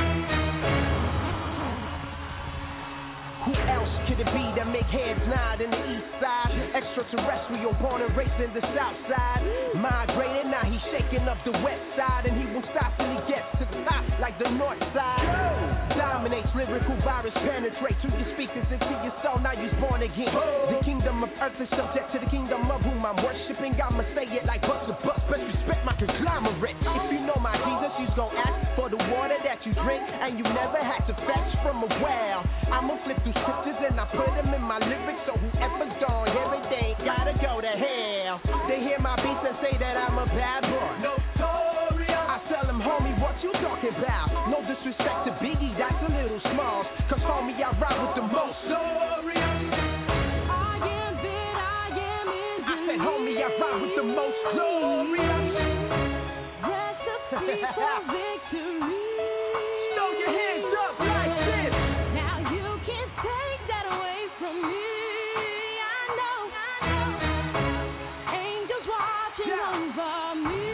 Who else could it be that make heads nod in the east side? Extraterrestrial, born and raised in the south side. Migrating, now he's shaking up the west side. And he won't stop till he gets to the top like the north side. Dominates, lyrical virus penetrates through your speakers into your soul. Now you're born again. The kingdom of earth is subject to the kingdom of whom I'm worshiping. I'ma say it like bust a bust. Best respect my conglomerate. If you know my Jesus, you gon' ask for the water that you drink. And you never had to fetch from a well. I'ma flip through scriptures and I put them in my lyrics. So whoever's don't hear it, they ain't gotta go to hell. They hear my beats and say that I'm a bad boy. Notorious. I tell them, homie, what you talking about? No disrespect to Biggie, that's a little small. Cause homie, I ride with the most notorious. I am that I am in I said, homie, I ride with the most glorious. Recipe for victory. Throw your hands up like this. Now you can't take that away from me. I know, I know. Angels watching Yeah. over me.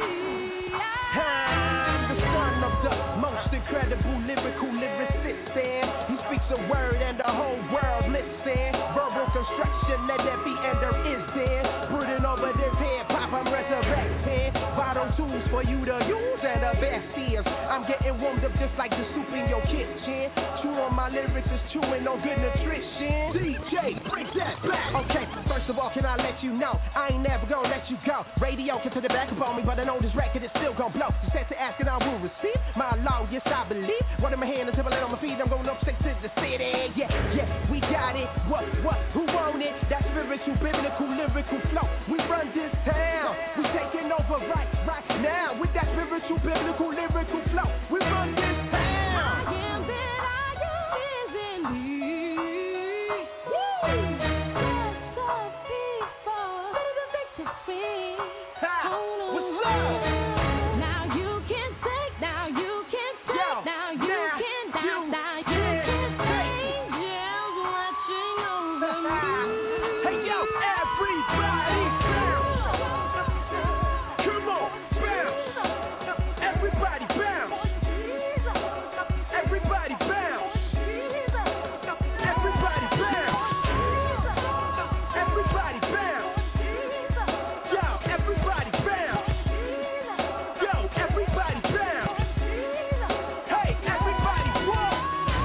I'm the son of the most incredible lyrical lyricist. And he speaks a word and the whole world listen. Verbal construction, let there be and there is then. Brooding over this hip hop, I'm resurrecting. Vital tools for you to use and the best is I'm getting warmed up just like the soup in your kitchen. Chew on my lyrics is chewing on good nutrition. D J, bring that back. Okay, first of all, can I let you know I ain't never gonna let you go. Radio can turn the back up on me, but I know this record is still gonna blow. You said to ask and I will receive my law, yes I believe. One in my hand until I land on my feet, I'm going up six to the city. Yeah, yeah, we got it. What, what, who want it? That spiritual, biblical, lyrical flow. We run this town. We taking over right, right now. With that spiritual, biblical, lyrical flow. We run this town. I am that I am is in me. Woo! Recipe for victory. Ha! Oh, What's up? Now you can take, now you can take, Yo, now you now can you down, now you can can take. angels watching over me. Hey yo, everybody bounce. Come on, bounce. Everybody bounce. Everybody bounce. Everybody bounce. Everybody bounce. Yo, everybody bounce. Yo, everybody bounce. Hey, everybody walk.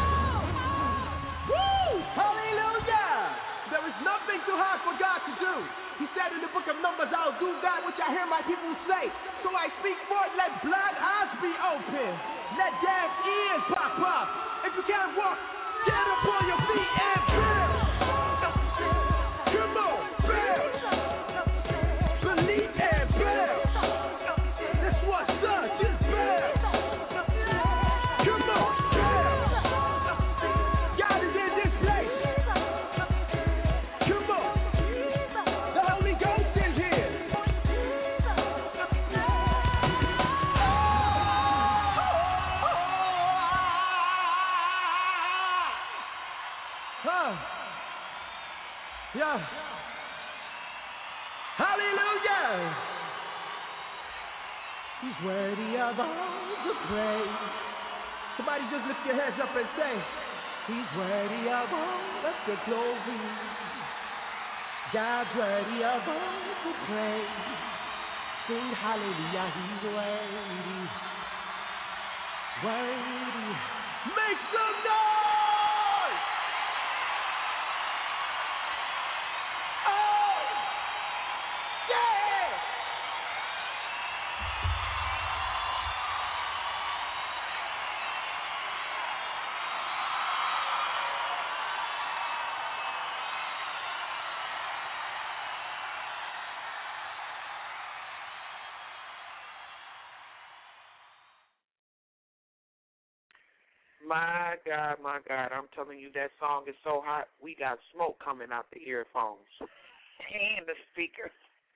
Woo! Hallelujah! There is nothing too hard for God to do. He said in the book of Numbers, I'll do that which I hear my people say. So I speak forth, let blind eyes be open. Let deaf ears pop up. If you can't walk, get up on your feet and bounce. Come on, bounce. Believe and bounce. That's what's up, just bounce. Come on, bounce. God is in this place. Come on. The Holy Ghost is here. Huh. Yeah. Hallelujah. He's worthy of all the praise. Somebody just lift your hands up and say, He's worthy of all of the glory. God's worthy of all the praise. Sing hallelujah, He's worthy. Worthy. Make some noise! Oh! Yeah! My God, my God, I'm telling you, that song is so hot, we got smoke coming out the earphones and the speakers.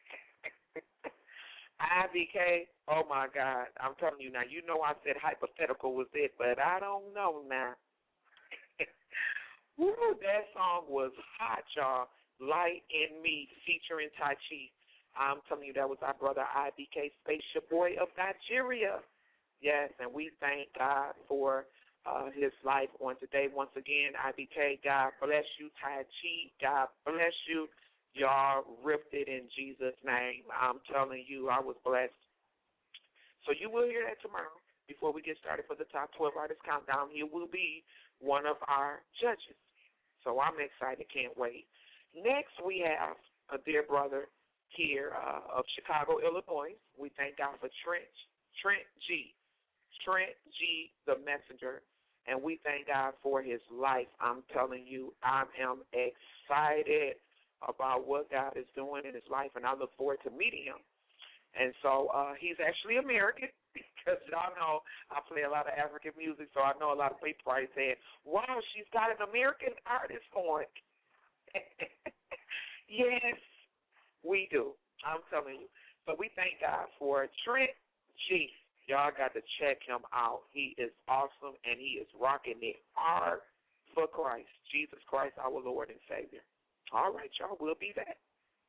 I B K, oh my God, I'm telling you now, you know I said hypothetical was it, but I don't know now. Woo, that song was hot, y'all. Light in Me featuring Tai Chi. I'm telling you, that was our brother I B K, Spaceship Boy of Nigeria. Yes, and we thank God for uh, his life on today. Once again, I B K, God bless you. Tai Chi, God bless you. Y'all ripped it in Jesus' name. I'm telling you, I was blessed. So you will hear that tomorrow. Before we get started for the top twelve artist countdown, he will be one of our judges. So I'm excited, can't wait. Next, we have a dear brother here uh, of Chicago, Illinois. We thank God for Trent, Trent G. Trent G, the messenger, and we thank God for his life. I'm telling you, I am excited about what God is doing in his life, and I look forward to meeting him. And so uh, he's actually American, because y'all know I play a lot of African music, so I know a lot of people probably saying, wow, she's got an American artist on. Yes, we do. I'm telling you. So we thank God for Trent G. Y'all got to check him out. He is awesome, and he is rocking it hard for Christ, Jesus Christ, our Lord and Savior. All right, y'all, we'll be back.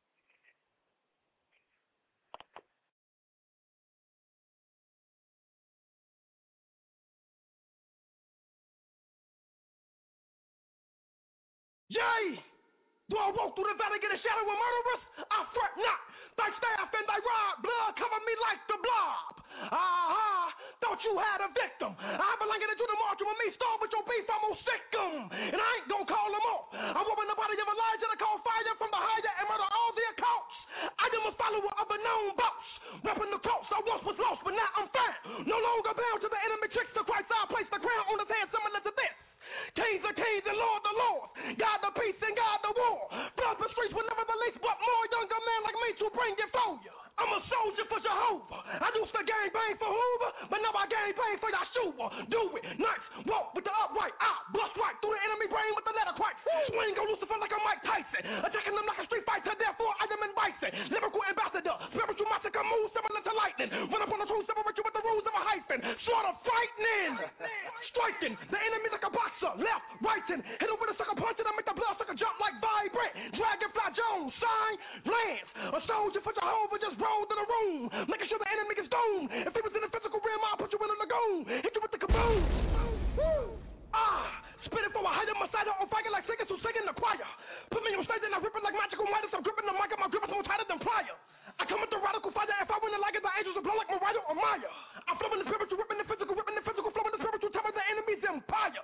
Yea! Do I walk through the valley, get a shadow of murderers? I fret not. Thy staff and thy rod, blood cover me like the blob. Ah, thought you had a victim. I belong to the march with me, starve with your beef, I'm gonna sick them. And I ain't gonna call them off. I'm warming the body of Elijah to call fire from the higher and murder all the occults. I am a follower of a known boss. Repping the coast, I once was lost, but now I'm found. No longer bound to the enemy tricks of Christ, I place the crown on his head similar to this. Kings of kings and Lord the Lord, God the peace and God the war. Blood the streets will never release, but more younger men like me to bring it for you. I'm a soldier for Jehovah. I used to gang bang for Hoover, but now I gang bang for Yeshua. Do it, nice, walk with the upright. I bust right through the enemy brain with the letter Christ. Swing on Lucifer like a Mike Tyson, attacking them like a street fighter. Therefore I am in bison, lyrical ambassador, spiritual massacre move similar to lightning. Run up on the truth, separate you with the rules of a hyphen. Sort of frightening, striking the enemy like a boxer. Left, right, and hit him with a sucker punch and I make the blood sucker jump like vibrant. Dragonfly Jones, sign, Lance, a soldier for Jehovah just rolled in the room, making sure the enemy gets doomed. If he was in the physical realm, I'll put you in a lagoon, hit you with the kaboom. Woo. Ah, spitting for a higher Messiah on fire like singers who sing in the choir. Put me on stage and I rip it like magical Midas. I'm gripping the mic and my grip is more tighter than prior. I come with the radical fire. If I win the like it, the angels will blow like Mariah or Maya. I'm flowing the spiritual, ripping the physical, ripping the physical, flowing the spiritual, telling the enemy's empire.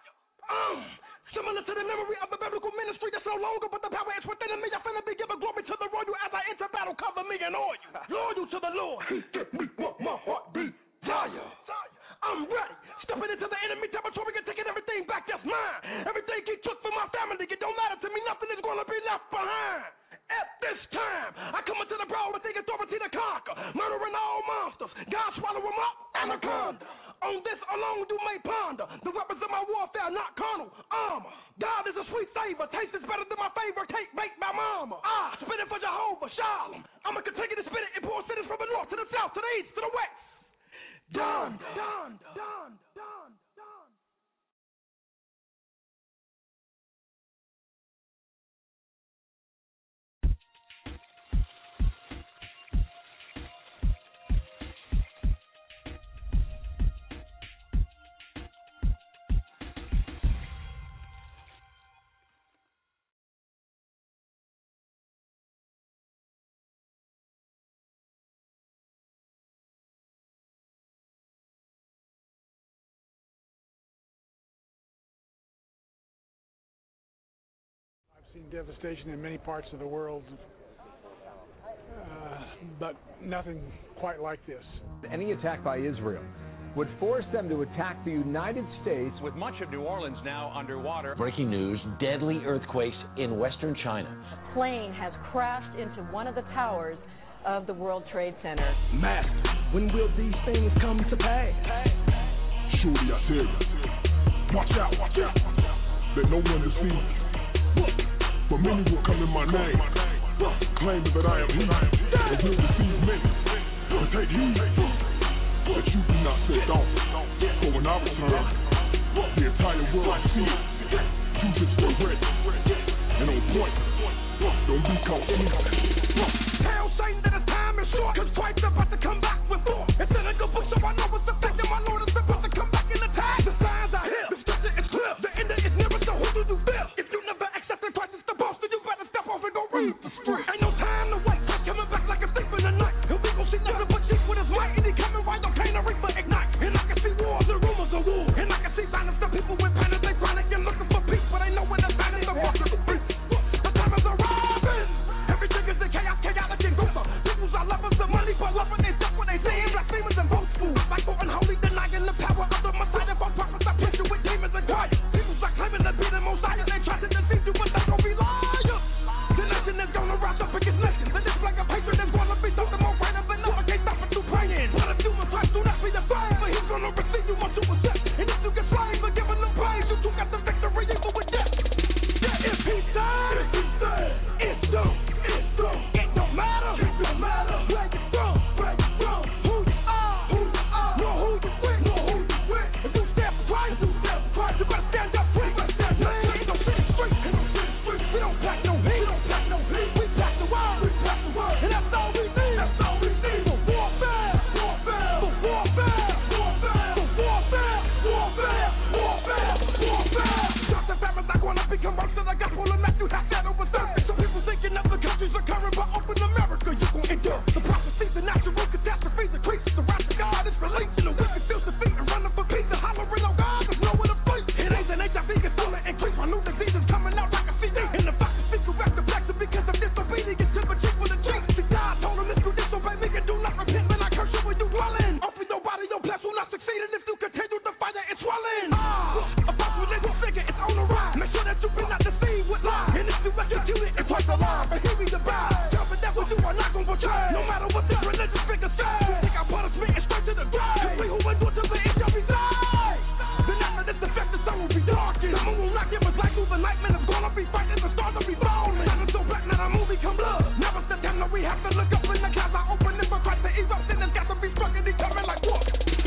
Um, similar to the memory of the biblical ministry that's no longer, but the power is within me. I finna be giving glory to the royal as I enter battle. Cover me and oil you. Loyal to the Lord. He get me what my heart desire. I'm ready. Stepping into the enemy territory and taking everything back that's mine. Everything he took from my family, it don't matter to me. Nothing is gonna be left behind. At this time, I come into the broad with the authority to conquer, murdering all monsters. God swallow them up, anaconda. On this alone you may ponder. The weapons of my warfare, not carnal armor. God is a sweet savor. Taste is better than my favorite cake baked by mama. Ah, spit it for Jehovah, Shalom. I'ma continue to spit it in poor cities from the north to the south, to the east, to the west. Done, done, done, done, done. I've seen devastation in many parts of the world, uh, but nothing quite like this. Any attack by Israel would force them to attack the United States. With much of New Orleans now underwater. Breaking news, deadly earthquakes in western China. A plane has crashed into one of the towers of the World Trade Center. Master, when will these things come to pass? Surely I said, watch out, watch out, let no one deceive. For many will come in my name, claiming that I am he, and will deceive many. But take heed that you do not sit down. For when I return, the entire world will see it. you just stay ready. And on point, don't be caught sleeping. Tell Satan that his time is short, cause Christ's about to come back with more. It's in a good book, so I know it's effective. My Lord is about to come back in attack. The signs are here, the scripture is clear. The end is nearer, so who do you fear? If you never accepted Christ as the boss, then you better step off and go read the street. Ain't no time to wait, Christ coming back like a thief in the night. And we gon' see nothing but cheap with his might. And he coming right on Cain and Reaper ignite. And I can see wars and rumors of war. And I can see violence, the people with panic, they chronic and looking for peace, but they know when the panic is walking the beast. The time is arriving. Everything is in chaos, chaotic and gruesome. People's are lovers of money, but loving they stuff when they sin, blasphemers and boastful. Like for unholy, denying the power of the Messiah. For prophets, I preach you with demons and quiet. People's are claiming to be the Messiah. They try to deceive you, but they gon' be liars. The nation is gonna rise up against nations. And this flag of hatred is gonna be something more greater than ever. Can't stop it through praying. But if you must Christ, do not be afraid. For he's gonna receive you once you accept. And if you get slain for giving him praise, you two got the victory even with death. Yeah, if he died, if he died, it's done. It's done. It don't matter. It don't matter. Where you from? Where you from? Who you are? Who you are? Know who you with? Know who you with? If you stand for Christ, you stand for Christ. You gotta stand up quick. You gotta stand up quick. Ain't no shit straight. Ain't no shit straight. We don't pack no heat. We don't pack no heat. We pack the word. We pack the word. And that's all we need. That's all we need. For warfare. Warfare. For warfare. Warfare. For warfare. Warfare. Warfare. Warfare. Doctor Farron's not gonna become worse than the gospel of Matthew. Half that over surface. Some people thinking that the countries are current, but open America, you gon' endure. The prophecies, the natural catastrophes, increases. The wrath of God is released, and the wicked feels defeat and running for peace. And hollering, oh God, there's nowhere to flee. It ain't an H I V consumer increase. My new disease is coming out like a C D. And the facts speak correct the blacks because of disobedience to the chief with the cheek. See, God told him if you disobey me and do not repent, then I curse you when you dwelling. Open your body, your bless will not succeed. And if you continue to fight it, it's swelling. Ah, a false religious figure, it's on the rise. Make sure that you be not deceived with lies. And if you execute it, it's twice alive. And he be the bad. Tell the devil you are not gonna betray. No matter what this religious figure say. You think I put a spit straight to the grave. Cause we who endure to the end shall be saved. Then after this effect, the sun will be darkened. The moon will not give us light through the night. Man, it's gonna be fighting. The stars will be falling. Time is so black, now the movie come blood. Never step down, no, we have to look up in the clouds. I open it for Christ to erupt. Then it's got to be struck and he coming like what?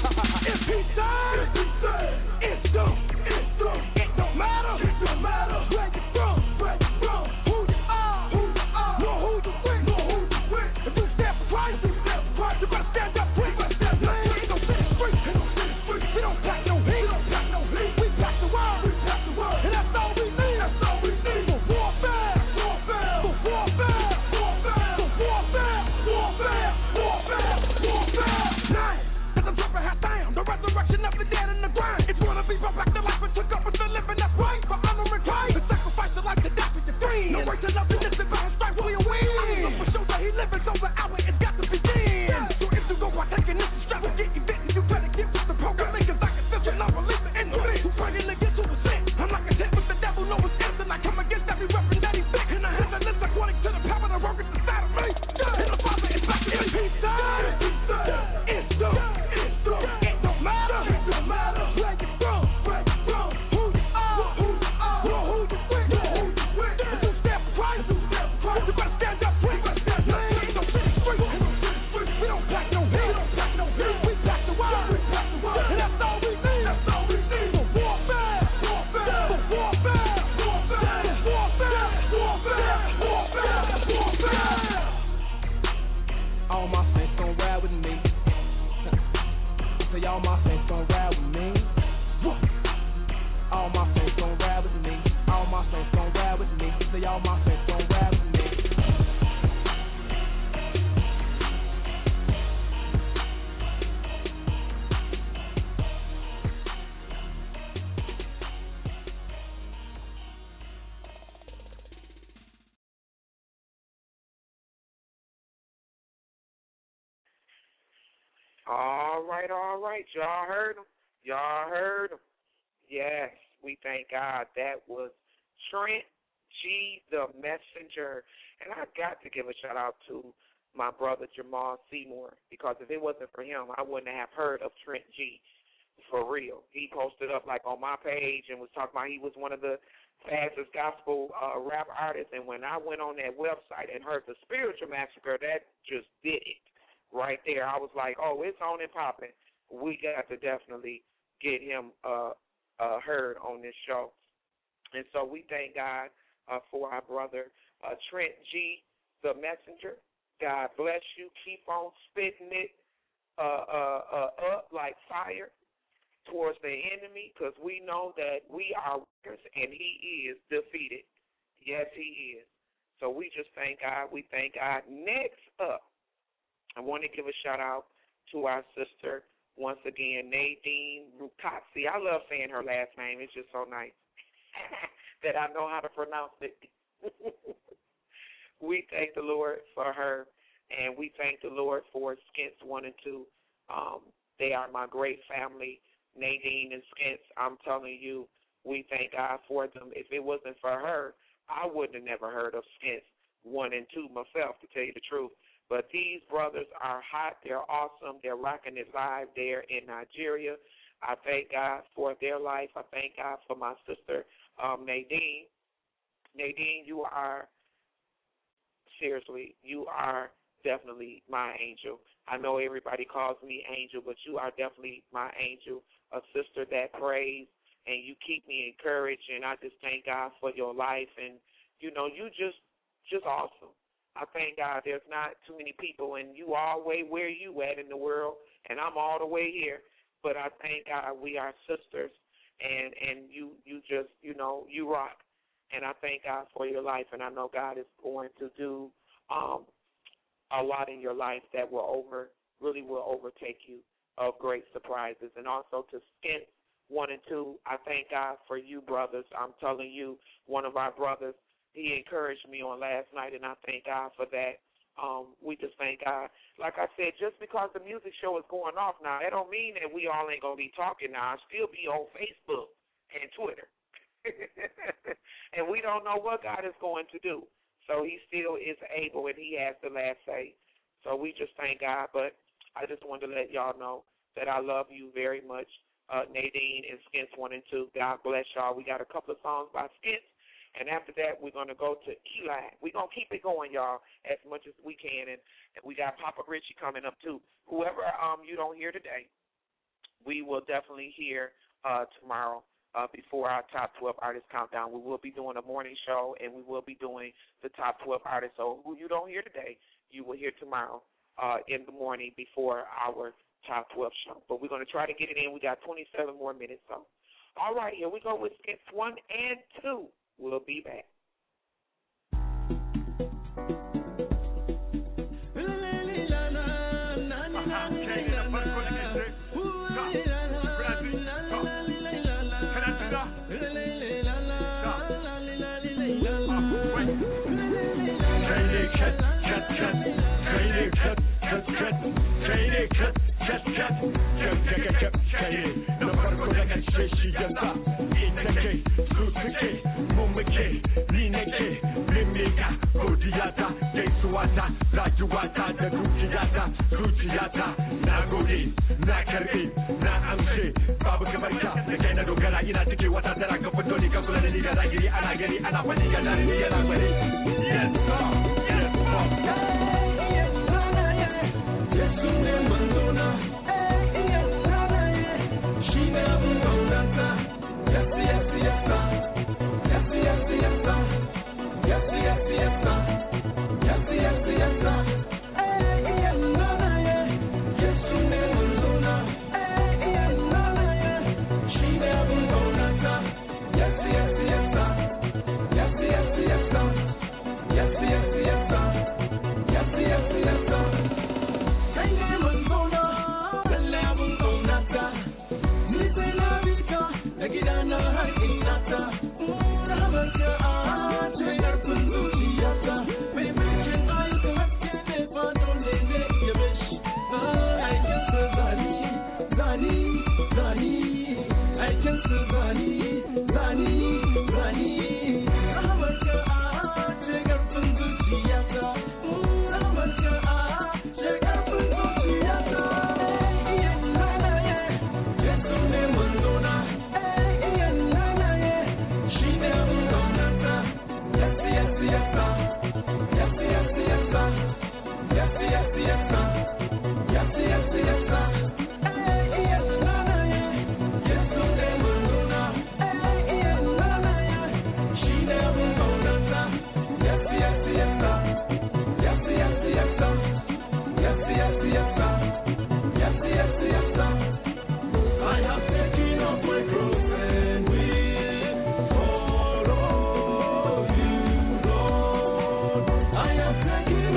If he died, if he died, it's done. It's done. It don't matter. It don't matter. Where you from? Where you from? Who you are? Who you are? Know who you with? Know who you with? If you stand for Christ, you stand for Christ. You gotta stand up quick. You gotta stand up quick. Ain't no shit straight. Ain't no shit straight. We don't pack no heat. We don't pack no heat. We pack the word. We pack the word. And that's all we need. That's all we need. For warfare. Warfare. For warfare. Warfare. For warfare. Warfare. Warfare. Warfare. Nine. Cause the trumpet has sound. The resurrection of the dead and the grind. It's gonna be brought back to life and took up with the living. That's right. For honor and Christ. The sacrifice of life to die for your friend. No way to love you. This is about a strike. We win. I know for sure that he living. So the hour it's got to begin. So if you go by taking this strap and get evicted, you better get with the program. Cause I can feel you not believing in me. Who's fighting against who was sent. I'm like a tent with the devil. No it's innocent. I come against every weapon that he's sick. And I handle this according to the power that works inside of me. And the Father is back in me. It's done. It's done. It's done. It don't matter. It don't matter. Where you from? Where you from? Who you are? Who you are? Know who you with? Know who you with? If you stand for Christ, you stand for Christ. You gotta stand up quick. You gotta stand up quick. Ain't no shit straight. Ain't no shit straight. We don't pack no heat. We don't pack no heat. We pack the word. We pack the word. And that's all we need. That's all we need. For warfare. Warfare. For warfare. Warfare. For warfare. Warfare. Warfare. Warfare. All my saints gon' ride with me. Say all my saints gon' ride with me. All my saints gon' ride with me. All my saints gon' ride with me. Say all my saints gon' ride with me. All right, all right. Y'all heard him. Y'all heard him. Yes, we thank God. That was Trent G, the messenger. And I got to give a shout out to my brother Jamal Seymour, because if it wasn't for him, I wouldn't have heard of Trent G for real. He posted up like on my page and was talking about he was one of the fastest gospel uh, rap artists. And when I went on that website and heard the Spiritual Massacre, that just did it. Right there, I was like, oh, it's on and popping. We got to definitely get him uh, uh, heard on this show. And so we thank God uh, for our brother uh, Trent G., the messenger. God bless you. Keep on spitting it uh, uh, uh, up like fire towards the enemy, because we know that we are winners and he is defeated. Yes, he is. So we just thank God. We thank God. Next up, I want to give a shout-out to our sister, once again, Nadine Rukatsi. I love saying her last name. It's just so nice that I know how to pronounce it. We thank the Lord for her, and we thank the Lord for Skins one and two. Um, they are my great family, Nadine and Skins. I'm telling you, we thank God for them. If it wasn't for her, I wouldn't have never heard of Skins one and two myself, to tell you the truth. But these brothers are hot. They're awesome. They're rocking it live there in Nigeria. I thank God for their life. I thank God for my sister, um, Nadine. Nadine, you are, seriously, you are definitely my angel. I know everybody calls me angel, but you are definitely my angel, a sister that prays, and you keep me encouraged, and I just thank God for your life. And, you know, you just, just awesome. I thank God there's not too many people, and you all the way where you at in the world, and I'm all the way here. But I thank God we are sisters, and, and you, you just, you know, you rock. And I thank God for your life, and I know God is going to do um, a lot in your life that will over, really will overtake you of great surprises. And also to Skins one and two, I thank God for you brothers. I'm telling you, one of our brothers, he encouraged me on last night, and I thank God for that. Um, we just thank God. Like I said, just because the music show is going off now, that don't mean that we all ain't going to be talking now. I'll still be on Facebook and Twitter. And we don't know what God is going to do. So he still is able, and he has the last say. So we just thank God. But I just wanted to let y'all know that I love you very much, uh, Nadine and Skins one and two. God bless y'all. We got a couple of songs by Skins. And after that, we're going to go to Eli. We're going to keep it going, y'all, as much as we can. And, and we got Papa Richie coming up, too. Whoever um you don't hear today, we will definitely hear uh, tomorrow uh, before our Top twelve Artist Countdown. We will be doing a morning show, and we will be doing the Top twelve Artists. So who you don't hear today, you will hear tomorrow uh, in the morning before our Top twelve show. But we're going to try to get it in. We got twenty-seven more minutes. So, all right, here we go with Skits one and two. We'll be back. Rayuwata da zuciyata, zuciyata, na gode, na karbe, na amshe, babu kamar ka, da kai na dogara ina take wata tara ka fito ne ka kula da ni ga zagiri ana gani ana fadi ga dare ni yana gwani. Yes, sir, yes, sir. Yes, sir, yes, ne mandona, yes, sir, shi ne abun kaunata. Yes, yes, yes, sir. Yes, yes, yes, sir. Yes, yes, yes, sir. Yes, yes, yes, sir. Hey, yes, nana, yeah. Yes, she never luna. Hey, yes, nana, yeah. She never gonna stop. Yes, yes, yes, sir. Yes, yes, yes, sir. Yes, yes, yes, sir. Yes, yes, yes, sir. Hey, never gonna. Never gonna stop. Nise na vika. Nagidana hai inata. Ura baka ache yarpundu siyasa.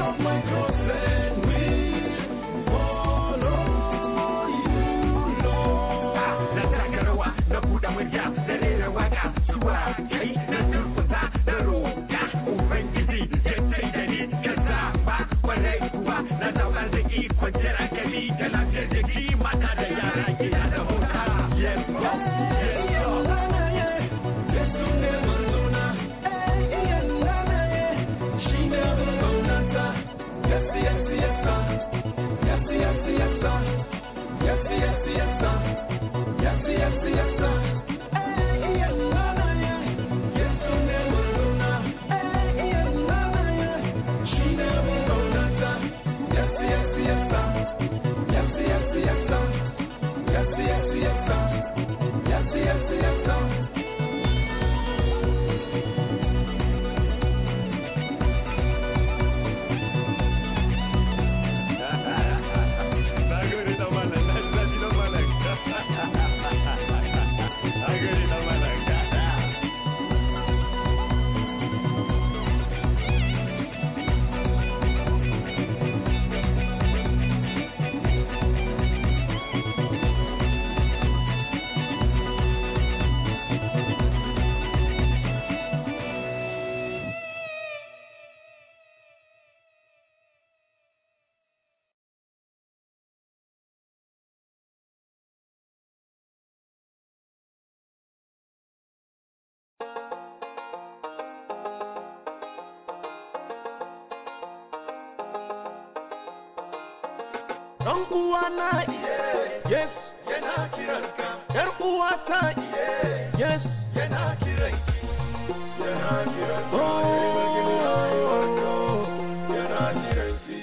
of my girlfriend will follow you, Lord. Na taka rawa na buɗe murya da rera waka zuwa kai na turkusa da roƙa Ubangiji ya ce da ni ka zaɓa kwarai kuwa na zaɓa da ikon jira hankali da lafiyar jiki mata da yara gida da mota. Yes, yes, yes, Dan uwana yes yana kiranka yar uwata yes yana kiranki yana kiranka yana kiranki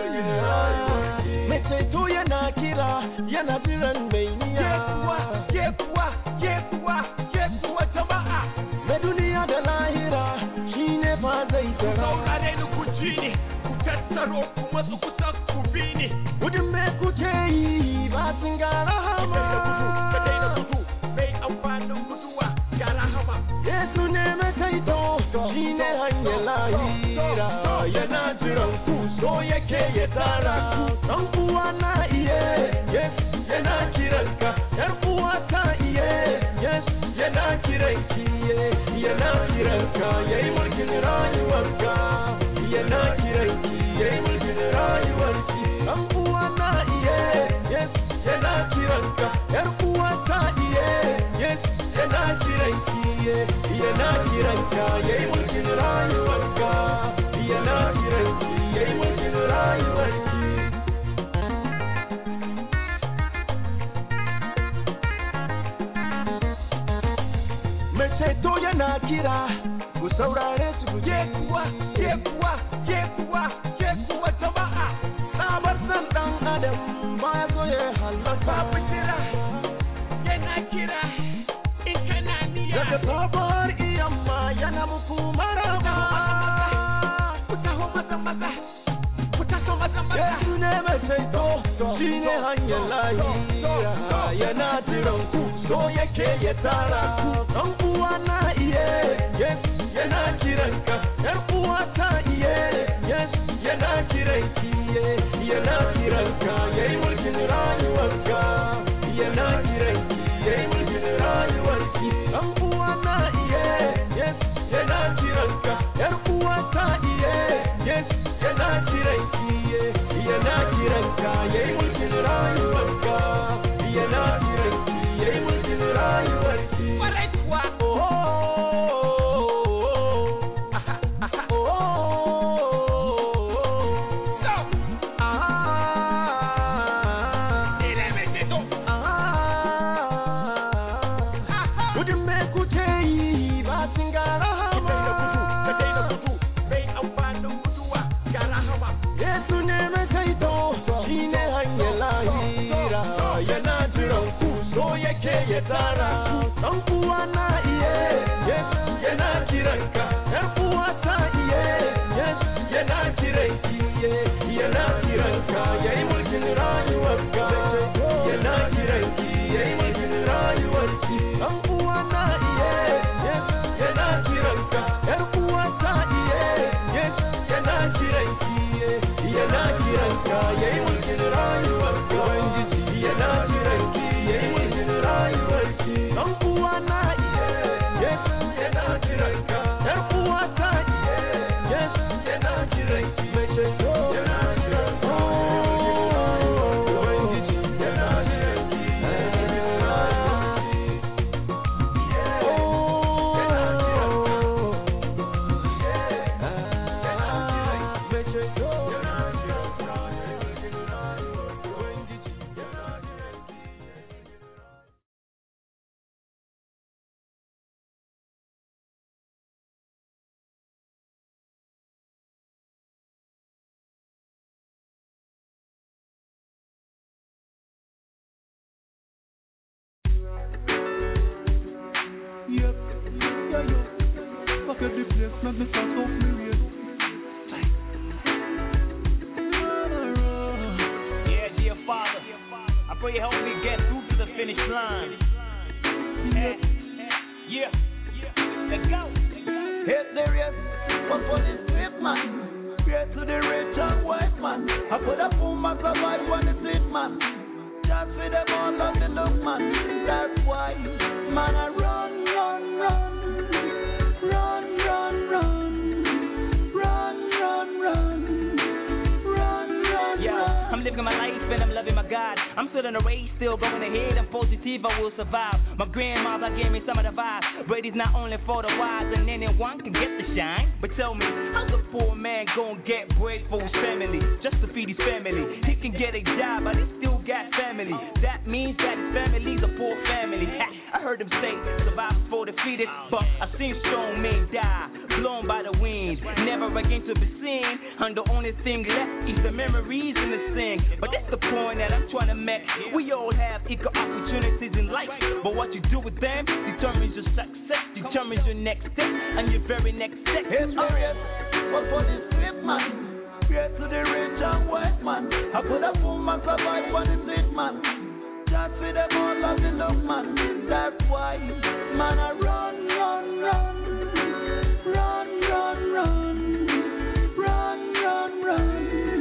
mai ceto yana kira yana jiran mai niyya yekuwa yekuwa yekuwa yekuwa jama'a mai duniya da lahira shine fa zai tsara saurare ni ku ji ni ku tattaro kuma su kusa ku bi ni gudun me kuke yi ba sun ga rahama ka daina gudu mai amfanin guduwa ga rahama Yesu ne mai ceto shine hanyar lahira yana jiran ku so yake ya tara ku dan uwa na iye yes yana kiranka yar uwa ta iye yes yana kiranki yana kiranka yayi mulkin rayuwarka yana kiranki yayi mulkin rayuwarki dan uwa na iye yes yana kiranka yar uwa ta iye yes yana kiranki yana kiranka yayi mulkin rayuwarka yana kiranki yayi mulkin rayuwarki mai ceto yana kira ku saurare su ku je kuwa je kuwa je kuwa je kuwa jama'a sabar san dan adam ba zo ya halaka babu kira yana kira in kana niyya daga sabar iyamma yana muku maraba ku taho maza maza ku taho maza maza Yesu ne mai ceto shi ne hanyar lahira yana jiran ku so yake ya tara ku dan uwa na iye yes yana kiranka yar uwa ta iye yes yana kiranki yana kiranka yayi mulkin rayuwarka yana kiranki yayi mulkin rayuwarki dan uwa na iye yes yana kiranka yar uwa ta iye yes yana kiranki yana kiranka yayi mulkin rayuwarka yana kiranki yayi mulkin rayuwarki kwarai kuwa ya tara dan uwa na iye yes yana kiranka yar uwa ta iye yes yana kiranki yana kiranka yayi mulkin rayuwarka yana kiranki yayi mulkin rayuwarki dan uwa na iye yes yana kiranka yar uwa ta iye yes yana kiranki make me start off me race. Yeah, dear Father, I pray you help me get through to the finish line. Yeah, yeah, let's go. Hit the race, one for the sweet man. Pray to the rich and white man. I put a boom and survive on the sweet man. Just with them all of the look man. That's why, man, I run, run, run. Run, run, run. Run, run, run. Run, run, yeah, run. I'm living my life and I'm loving my God. I'm still in the race, still going ahead. I'm positive, I will survive. My grandmother gave me some of the vibes. Brady's not only for the wise, and anyone can get the shine. But tell me, how's a poor man gonna get bread for his family? Just to feed his family. He can get a job, but he still got family. That means that his family's a poor family. I heard him say, survivor's for defeated, but I seen strong men die, blown by the wind, never again to be seen. And the only thing left is the memories and the sin. But that's the point that I'm trying to make. We all have equal opportunities in life, but what you do with them determines your success, determines your next step, and your very next step. It's serious, but for the sweet man. Pray to the rich and white man. I put a boom and survive for the sweet man. Just with them all of the look man. That's why, man, I run, run, run. Run, run, run. Run, run, run.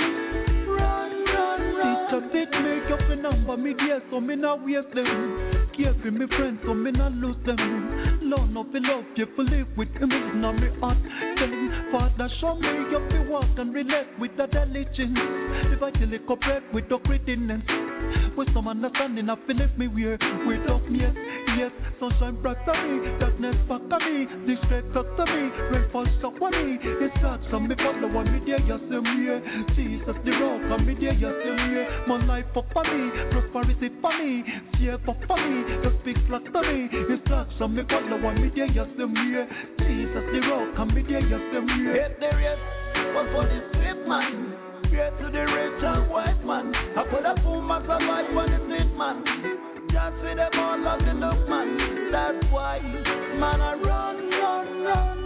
Run, run, run. Teacher take me up a number, me dear, so me not waste them. Care for me friends, so me not lose them. Learn of the love, you to live with him, it's not me heart. Then, Father, show me up the walk and relate with the diligence. If I tell it correct with the greatness. With some understanding, I feel me weird. Without me, yes, yes, sunshine bright for me, darkness back to me, disrespect to me, rain fall shock for me. It's hard, some me follow one me there, you see me. Jesus the rock, and me there, you see me. My life up for me, prosperity for me, fear for me, you speak flat to me. It's hard, some me follow one me there, you see me. Jesus the rock, and me there, you see me. Hit the race, one for the sweet man. Pray to the rich and white man. I put a boom and survive on the sweet man. Just with them all of the look man. That's why, man, I run, run, run.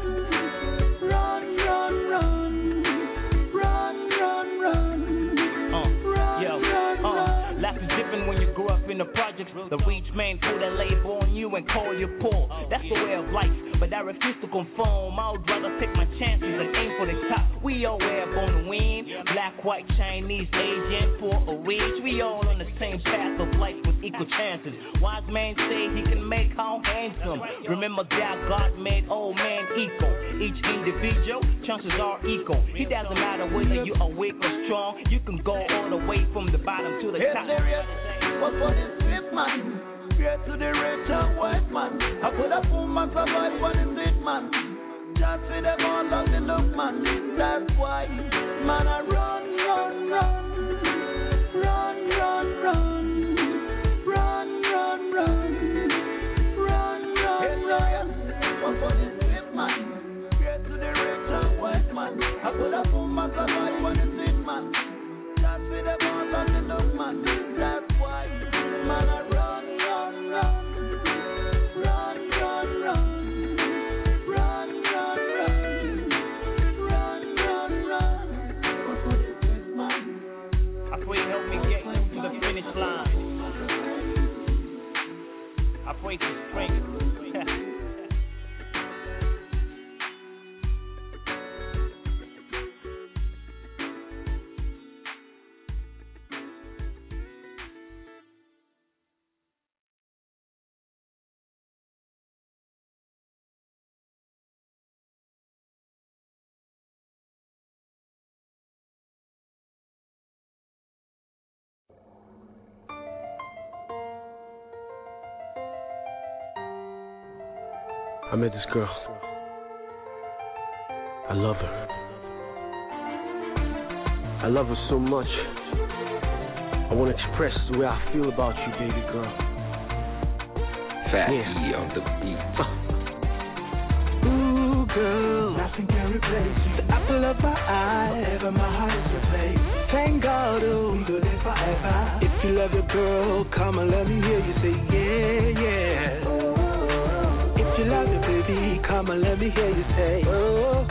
Run, run, run. Run, run, run. Uh, run, yo, run, uh, run. life is different when you grow up in the projects. The rich man put that label on you and call you poor. That's the way of life, but I refuse to conform. I would rather take my chances and aim for the top. We all wear born to win. Black, white, Chinese, Asian, poor or rich. We all on the same path of life with equal chances. Wise man say he can make all handsome. Remember that God made all men equal. Each individual, chances are equal. It doesn't matter whether you are weak or strong. You can go all the way from the bottom to the It's top. serious, but for the sweet man. Pray to the rich and white man. I put a boom and survive for the sweet man. Just with them all of the look man. That's why, man, I run, run, run. Run, run, run. Run, run, run. Run, run, run. But for the sweet man. Pray to the rich and white man. I put a boom and survive for the sweet man. Just with them all of the look man. That's why, man, I run, run, run. Run, run, run. Run, run, run. Run, run, run. But for the sweet man. I pray you help me get to the finish line. I pray to strength. I met this girl. I love her. I love her so much. I want to express the way I feel about you, baby girl. Fat Yeah. E on the beat. Ooh, girl, nothing can replace you. The apple of my eye, ever my heart is replaced. Thank God, oh, we go live forever. If you love your girl, come and let me hear you say yeah, yeah. If you love your baby, come and let me hear you say oh.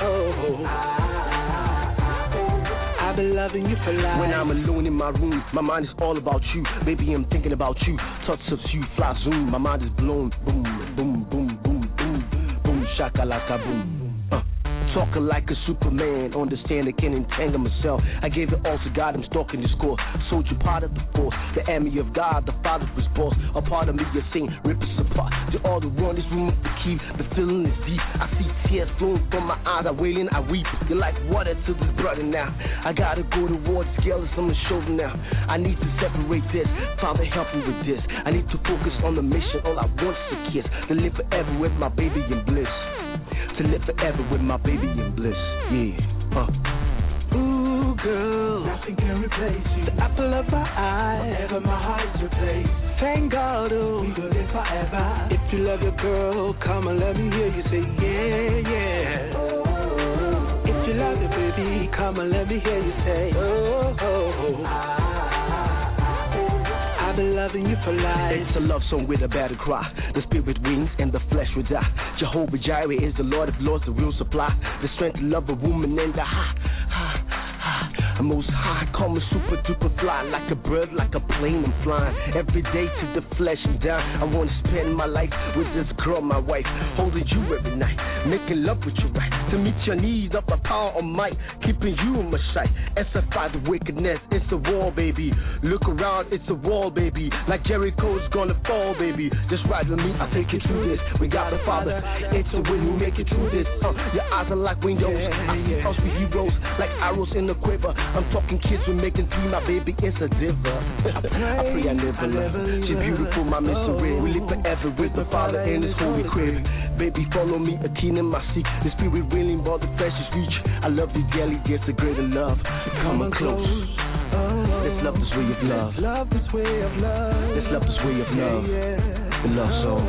been loving you for life. When I'm alone in my room, my mind is all about you. Baby, I'm thinking about you. Touch of you, fly zoom. My mind is blown. Boom, boom, boom, boom, boom, boom, shakalaka boom. Uh. Talking like a Superman, understand I can't entangle myself. I gave it all to God, I'm stalking the score. Soldier part of the force, the enemy of God, the Father was boss. A part of me is saying, rip us apart. To all the run, this room of the key, the feeling is deep. I see tears flowing from my eyes, I wailing, I weep. You're like water to this brother now. I gotta go to war, scales on my shoulder now. I need to separate this, Father help me with this. I need to focus on the mission, all I want is a kiss. To live forever with my baby in bliss. To live forever with my baby in bliss, yeah, uh. Ooh, girl, nothing can replace you. The apple of my eye, forever my heart's replaced. Thank God, oh, we go live forever. If you love your girl, come and let me hear you say, yeah, yeah. Oh, if you love your baby, come and let me hear you say, oh, oh, oh. I've been loving you for life. It's a love song with a battle cry. The spirit wings and the flesh will die. Jehovah Jireh is the Lord of Lords, the real supply. The strength to love a woman and the high, high, high. Most high, call me super duper fly. Like a bird, like a plane, I'm flying. Every day to the flesh and down. I wanna spend my life with this girl, my wife. Holding you every night, making love with you right. To meet your needs, up a power or might. Keeping you in my sight. Exorcise the wickedness, it's a wall, baby. Look around, it's a wall, baby. Like Jericho's gonna fall, baby. Just ride with me, I'll take you through this. We got a Father, it's a way we make it through this. Uh, your eyes are like windows, I see us with heroes, like arrows in the quiver. I'm talking kids, we're making three, my baby is a diva. I pray I never love. She's beautiful, my mystery. We live forever with the Father in His holy crib. Baby, follow me, a teen in my seat. The spirit willing, but the flesh is reach. I love you dearly, there's a greater love. Come on close. Let's love this way of love. Let's love this way of love. Let's love this way of love. The love song.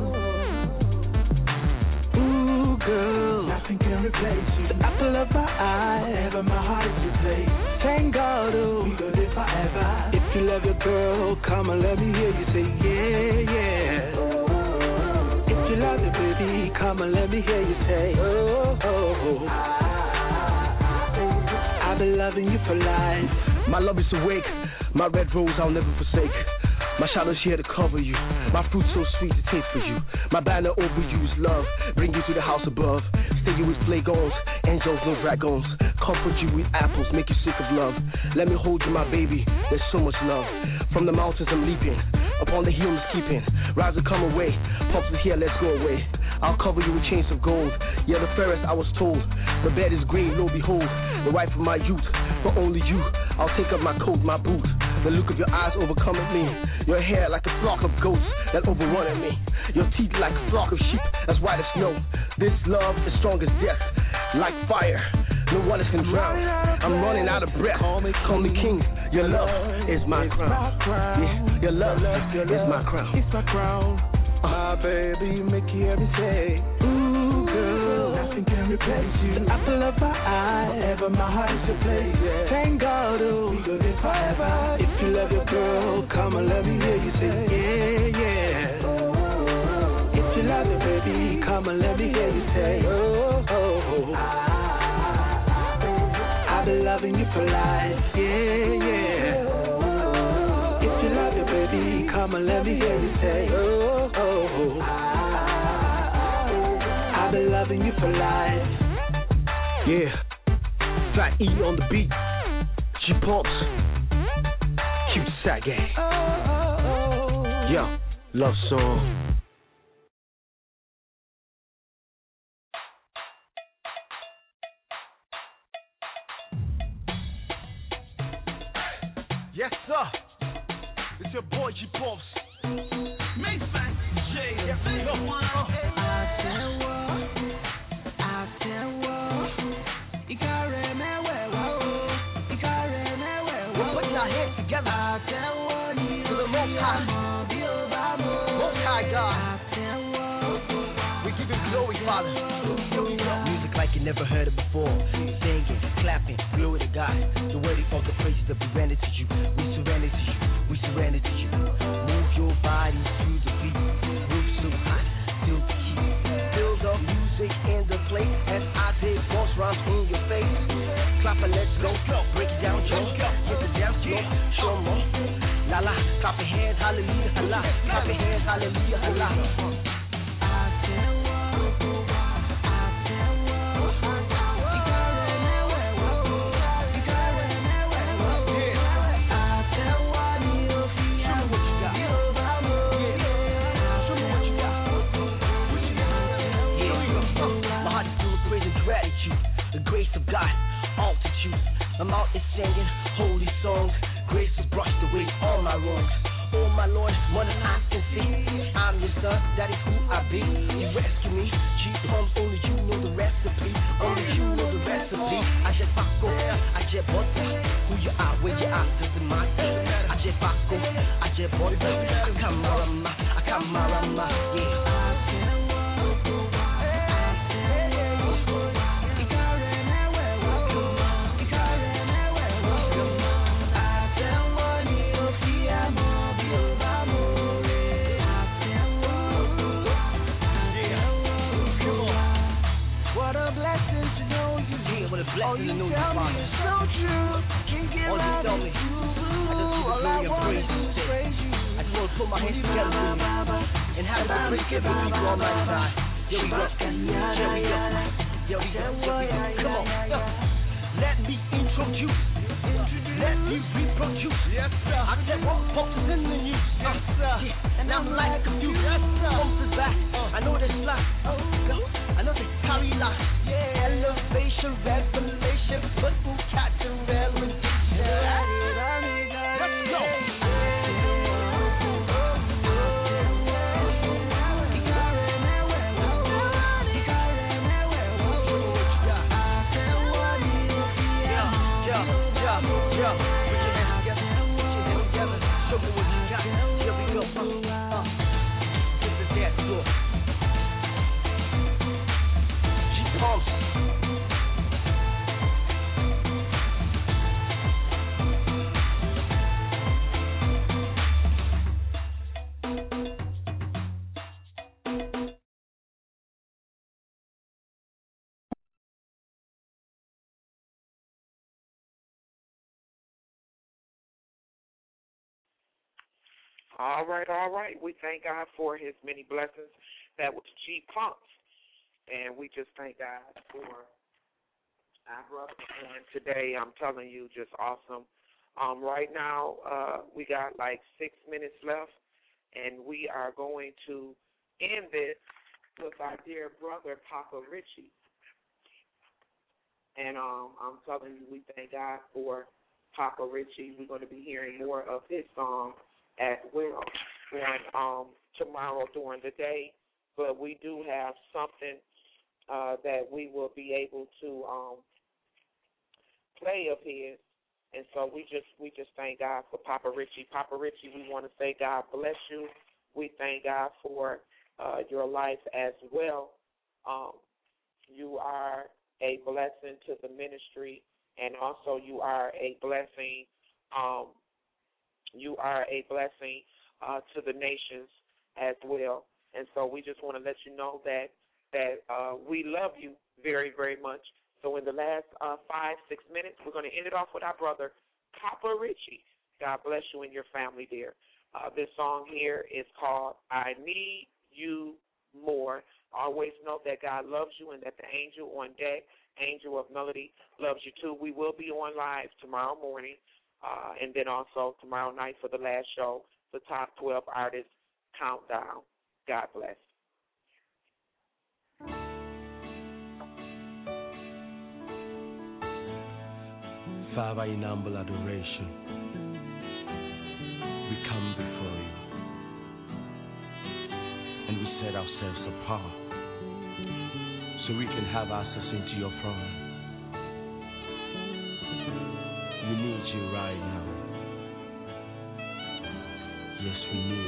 Ooh, girl, nothing can replace you. The apple of my eye, forever my heart is replaced. Thank God, oh, we go live forever. If you love your girl, come and let me hear you say, yeah, yeah. If you love your baby, come and let me hear you say, oh, oh, oh. I've been loving you for life. My love is awake, my red rose I'll never forsake. My shadow's here to cover you. My fruit's so sweet to taste for you. My banner over you is love. Bring you to the house above. Stay you with flagons, angels, no dragons. Comfort you with apples, make you sick of love. Let me hold you, my baby. There's so much love. From the mountains I'm leaping, upon the hills keeping. Rise and come away. Pops is here, let's go away. I'll cover you with chains of gold. Yeah, the fairest I was told. The bed is green, lo behold. The wife of my youth, for only you. I'll take up my coat, my boots. The look of your eyes overcoming me. Your hair like a flock of goats that overrunning me. Your teeth like a flock of sheep as white as snow. This love is strong as death, like fire. No one else can drown. I'm running out of breath. Call me, call me king. Your love is my crown. Yeah, your love is my crown. It's my crown. My baby, make you hear me say, ooh, girl, nothing can replace you. The apple of my eye, ever my heart's a place. Yeah. Thank God, oh, we go live forever. If you love your girl, come and let me hear you say, yeah, yeah. Oh, if you love your baby, come and let me hear you say, oh, oh, oh. I've been loving you for life, yeah, yeah. If you love your baby, come and let me hear you say, oh, oh, oh. I've been loving you for life. Yeah, Fat E on the beat. She pumps. Cute Sage. Oh, oh, oh. Yeah, love song. Yes, sir. It's your boy G Pumps. Make fat J. Yes, sir. I tell what, I tell what. You carry me well, you carry me well. We'll put our heads together. I tell what you to the Most High, Most High God. We give Him glory, Father. Music like you never heard it before. Singing, clapping, glory to God. The word of the praises that we ran it to you. We surrender to you. We surrender to you. Move your body to the beat. Move so hot, feel the heat. Feel the music in the place as I did boss rhymes in your face. Clap Papa, let's go. Break it down, Joe. Get the dance floor. Show 'em more. La la, clap your hands, hallelujah, Allah. Clap your hands, hallelujah, Allah. The grace of God, altitude. My mouth is singing holy songs. Grace has brushed away all my wrongs. Oh my Lord, more than I can see. I'm your son, that is who I be. You rescue me, G-Pumps, only you know the recipe. Only you know the recipe. I just Paco, I just Bota. Who you are, where you are, doesn't matter. I just Paco, I just Bota. I come marama, I come marama, yeah. All you tell me is so true. Can't get All you tell me, I just give the glory and praise you. I just want to put my hands together for you and have a great given people on my side. Here we go. Here we go. Here we go. Come on. Let me introduce. Let me reproduce. Yes, sir. I said what folks is in the news. Yes, sir. And I'm like confused. Yes, sir. Folks is back. I know they fly. I know they carry life. Yeah. Elevation, revelation, but who catching revelation? Let's go. Yeah, put your hands together, put your hands together, show me what you got, here we go, uh, uh, this is that door, G-Pumps. All right, all right. We thank God for his many blessings. That was G-Pumps. And we just thank God for our brother. And today, I'm telling you, just awesome. Um, right now, uh, we got like six minutes left, and we are going to end this with our dear brother, Papa Richie. And um, I'm telling you, we thank God for Papa Richie. We're going to be hearing more of his song as well on um, tomorrow during the day. But we do have something uh, that we will be able to um, play of his. And so we just we just thank God for Papa Richie. Papa Richie, we want to say God bless you. We thank God for uh, your life as well. Um, you are a blessing to the ministry, and also you are a blessing. Um, you are a blessing uh, to the nations as well. And so we just want to let you know that that uh, we love you very, very much. So in the last uh, five, six minutes, we're going to end it off with our brother, Papa Richie. God bless you and your family, dear. Uh, this song here is called I Need You More. Always know that God loves you and that the angel on deck, Angel of Melody, loves you too. We will be on live tomorrow morning uh, and then also tomorrow night for the last show, the Top twelve Artists Countdown. God bless. Father, in humble adoration, we come before you and we set ourselves apart so we can have access into your throne. We need you right now. Yes, we need